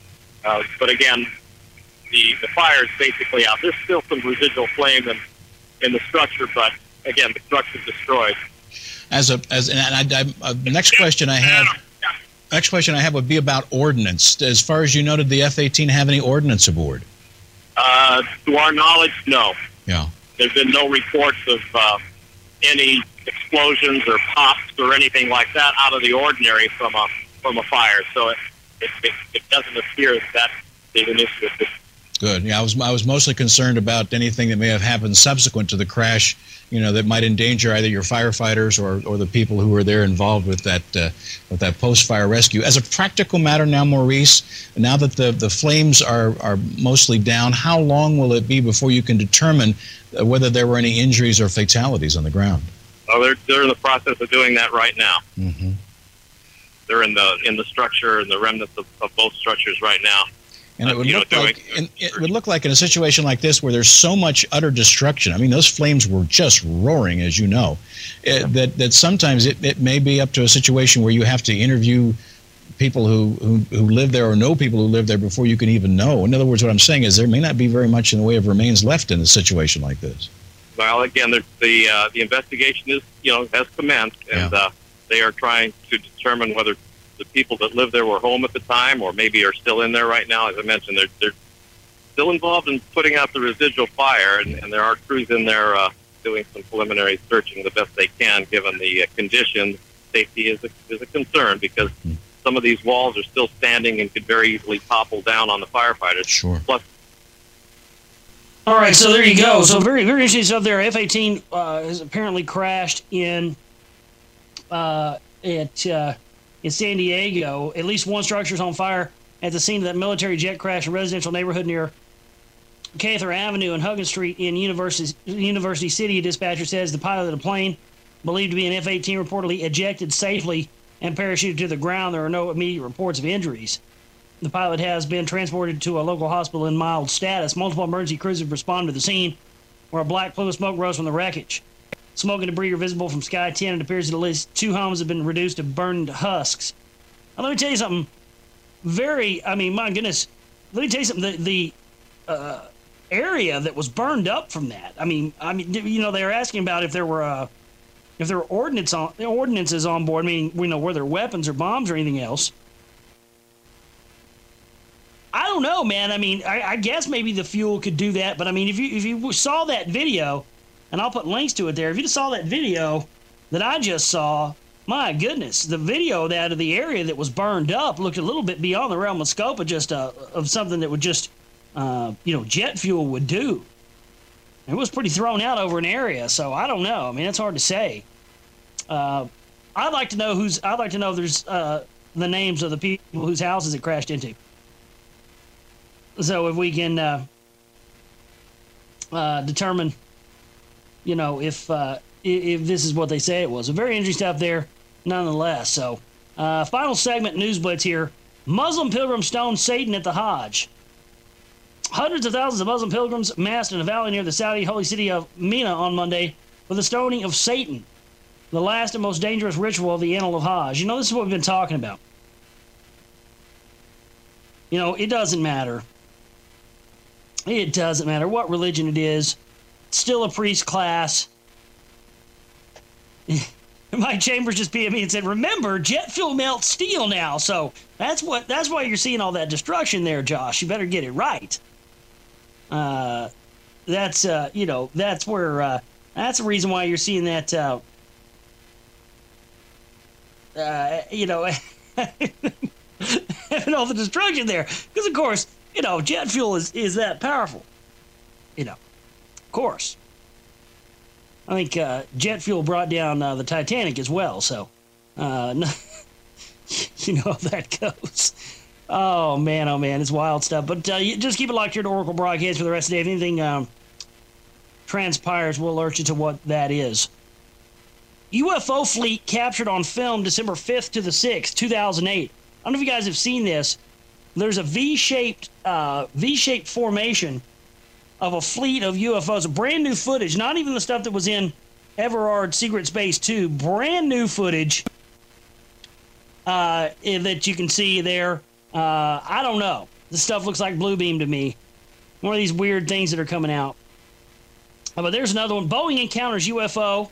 Uh, but, again, the, the fire is basically out. There's still some residual flame in, in the structure, but, again, the structure's destroyed. As a as and I, I, uh, the next question I have... Next question I have would be about ordnance. As far as you know, did the F eighteen have any ordnance aboard? Uh, to our knowledge, no. Yeah. There's been no reports of uh, any explosions or pops or anything like that out of the ordinary from a from a fire. So it it, it, it doesn't appear that that is an issue at this, Good. Yeah, I was I was mostly concerned about anything that may have happened subsequent to the crash, you know, that might endanger either your firefighters or, or the people who were there involved with that uh, with that post-fire rescue. As a practical matter now, Maurice, now that the, the flames are, are mostly down, how long will it be before you can determine whether there were any injuries or fatalities on the ground? Oh, they're they're in the process of doing that right now. Mm-hmm. They're in the in the structure and the remnants of, of both structures right now. And it would uh, look know, like in, it would look like in a situation like this where there's so much utter destruction. I mean, those flames were just roaring, as you know, it, that that sometimes it, it may be up to a situation where you have to interview people who, who who live there or know people who live there before you can even know. In other words, what I'm saying is there may not be very much in the way of remains left in a situation like this. Well, again, the the, uh, the investigation is you know has commenced, and Yeah. uh, they are trying to determine whether the people that lived there were home at the time, or maybe are still in there right now. As I mentioned, they're they're still involved in putting out the residual fire, and, and there are crews in there uh, doing some preliminary searching the best they can, given the uh, conditions. Safety is a, is a concern because some of these walls are still standing and could very easily topple down on the firefighters. Sure. Plus, All right, so there you go. So very, very interesting stuff there. F eighteen uh, has apparently crashed in uh, at uh, in San Diego. At least one structure is on fire at the scene of that military jet crash in a residential neighborhood near Cather Avenue and Huggins Street in University University City. A dispatcher says the pilot of the plane, believed to be an F eighteen, reportedly ejected safely and parachuted to the ground. There are no immediate reports of injuries. The pilot has been transported to a local hospital in mild status. Multiple emergency crews have responded to the scene, where a black plume of smoke rose from the wreckage. Smoke and debris are visible from Sky ten. It appears that at least two homes have been reduced to burned husks. Now, let me tell you something. Very, I mean, my goodness. Let me tell you something. The, the uh, area that was burned up from that. I mean, I mean, you know, they were asking about if there were uh, if there were ordnance on, ordinances on board. I mean, we know were there weapons or bombs or anything else. I don't know, man. I mean, I, I guess maybe the fuel could do that, but I mean, if you if you saw that video, and I'll put links to it there. If you saw that video that I just saw, my goodness, the video that of the area that was burned up looked a little bit beyond the realm of scope of just uh, of something that would just uh, you know jet fuel would do. It was pretty thrown out over an area, so I don't know. I mean, it's hard to say. Uh, I'd like to know who's. I'd like to know if there's uh, the names of the people whose houses it crashed into. So if we can uh, uh, determine, you know, if uh, if this is what they say it was. A very interesting stuff there, nonetheless. So, uh, final segment, News Blitz here. Muslim pilgrims stone Satan at the Hajj. Hundreds of thousands of Muslim pilgrims massed in a valley near the Saudi holy city of Mina on Monday for the stoning of Satan, the last and most dangerous ritual of the annal of Hajj. You know, this is what we've been talking about. You know, it doesn't matter. It doesn't matter what religion it is. It's still a priest class. Mike Chambers just P M me and said, "Remember, jet fuel melts steel now." So that's what. That's why you're seeing all that destruction there, Josh. You better get it right. Uh, that's uh, you know, that's where. Uh, that's the reason why you're seeing that. Uh, uh, you know, and all the destruction there, because of course. You know, jet fuel is, is that powerful. You know, of course. I think uh, jet fuel brought down uh, the Titanic as well, so uh, no, you know how that goes. Oh, man, oh, man, it's wild stuff. But uh, you just keep it locked here to Oracle Broadcast for the rest of the day. If anything um, transpires, we'll alert you to what that is. U F O fleet captured on film December fifth to the sixth, two thousand eight. I don't know if you guys have seen this. There's a V-shaped uh, V-shaped formation of a fleet of U F Os. Brand new footage, not even the stuff that was in Everard Secret Space two. Brand new footage uh, that you can see there. Uh, I don't know. This stuff looks like Blue Beam to me. One of these weird things that are coming out. Uh, but there's another one. Boeing encounters U F O.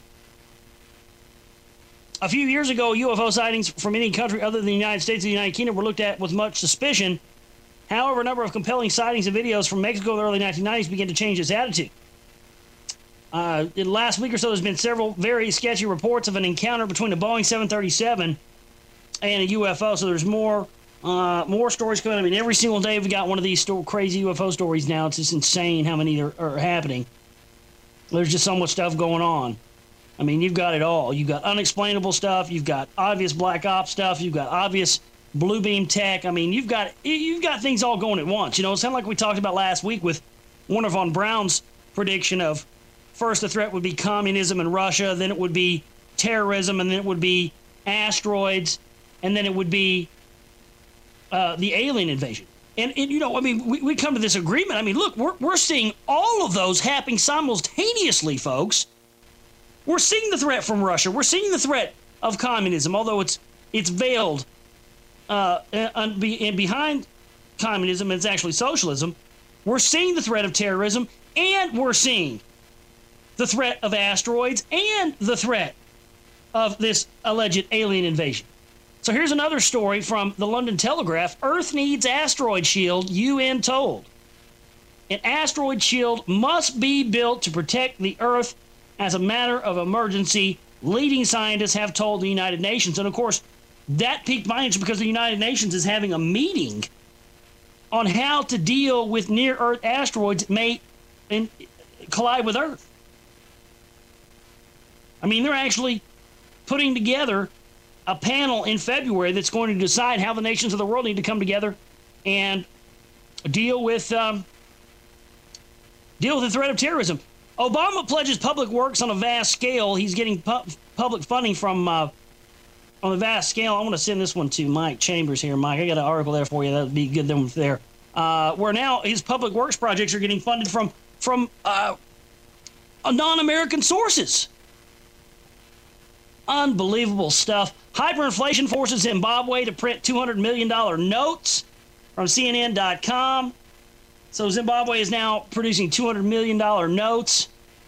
A few years ago, U F O sightings from any country other than the United States or the United Kingdom were looked at with much suspicion. However, a number of compelling sightings and videos from Mexico in the early nineteen nineties began to change its attitude. Uh, in the last week or so, there's been several very sketchy reports of an encounter between a Boeing seven thirty-seven and a U F O. So there's more Uh, more stories coming. I mean, every single day we got one of these sto- crazy U F O stories now. It's just insane how many are, are happening. There's just so much stuff going on. I mean, you've got it all. You've got unexplainable stuff. You've got obvious black ops stuff. You've got obvious blue beam tech. I mean, you've got you've got things all going at once. You know, it's kind of like we talked about last week with Warner von Braun's prediction of first the threat would be communism in Russia, then it would be terrorism, and then it would be asteroids, and then it would be uh, the alien invasion. And, and, you know, I mean, we, we come to this agreement. I mean, look, we're, we're seeing all of those happening simultaneously, folks. We're seeing the threat from Russia. We're seeing the threat of communism, although it's it's veiled uh, and, be, and behind communism, it's actually socialism. We're seeing the threat of terrorism, and we're seeing the threat of asteroids and the threat of this alleged alien invasion. So here's another story from the London Telegraph. Earth needs asteroid shield, U N told. An asteroid shield must be built to protect the Earth as a matter of emergency, leading scientists have told the United Nations. And of course, that piqued my interest because the United Nations is having a meeting on how to deal with near-Earth asteroids that may in, collide with Earth. I mean, they're actually putting together a panel in February that's going to decide how the nations of the world need to come together and deal with um, deal with the threat of terrorism. Obama pledges public works on a vast scale. He's getting pu- public funding from uh, on a vast scale. I want to send this one to Mike Chambers here. Mike, I got an article there for you. That would be good one there. Uh, where now his public works projects are getting funded from from uh, non-American sources. Unbelievable stuff. Hyperinflation forces Zimbabwe to print two hundred million dollars notes from C N N dot com. So Zimbabwe is now producing two hundred million dollars notes.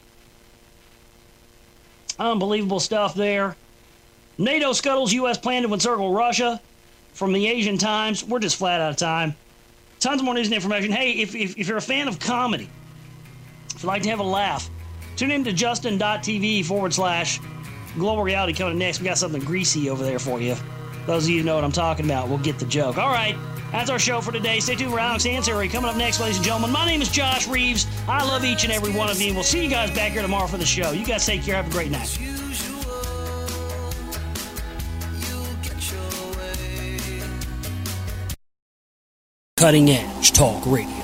Unbelievable stuff there. NATO scuttles U S plan to encircle Russia from the Asian Times. We're just flat out of time. Tons more news and information. Hey, if, if, if you're a fan of comedy, if you'd like to have a laugh, tune in to justin.tv forward slash Global Reality coming next. We got something greasy over there for you. Those of you who know what I'm talking about will get the joke. All right, that's our show for today. Stay tuned for Alex Ansari coming up next, ladies and gentlemen. My name is Josh Reeves. I love each and every one of you, and we'll see you guys back here tomorrow for the show. You guys take care. Have a great night. Cutting Edge Talk Radio.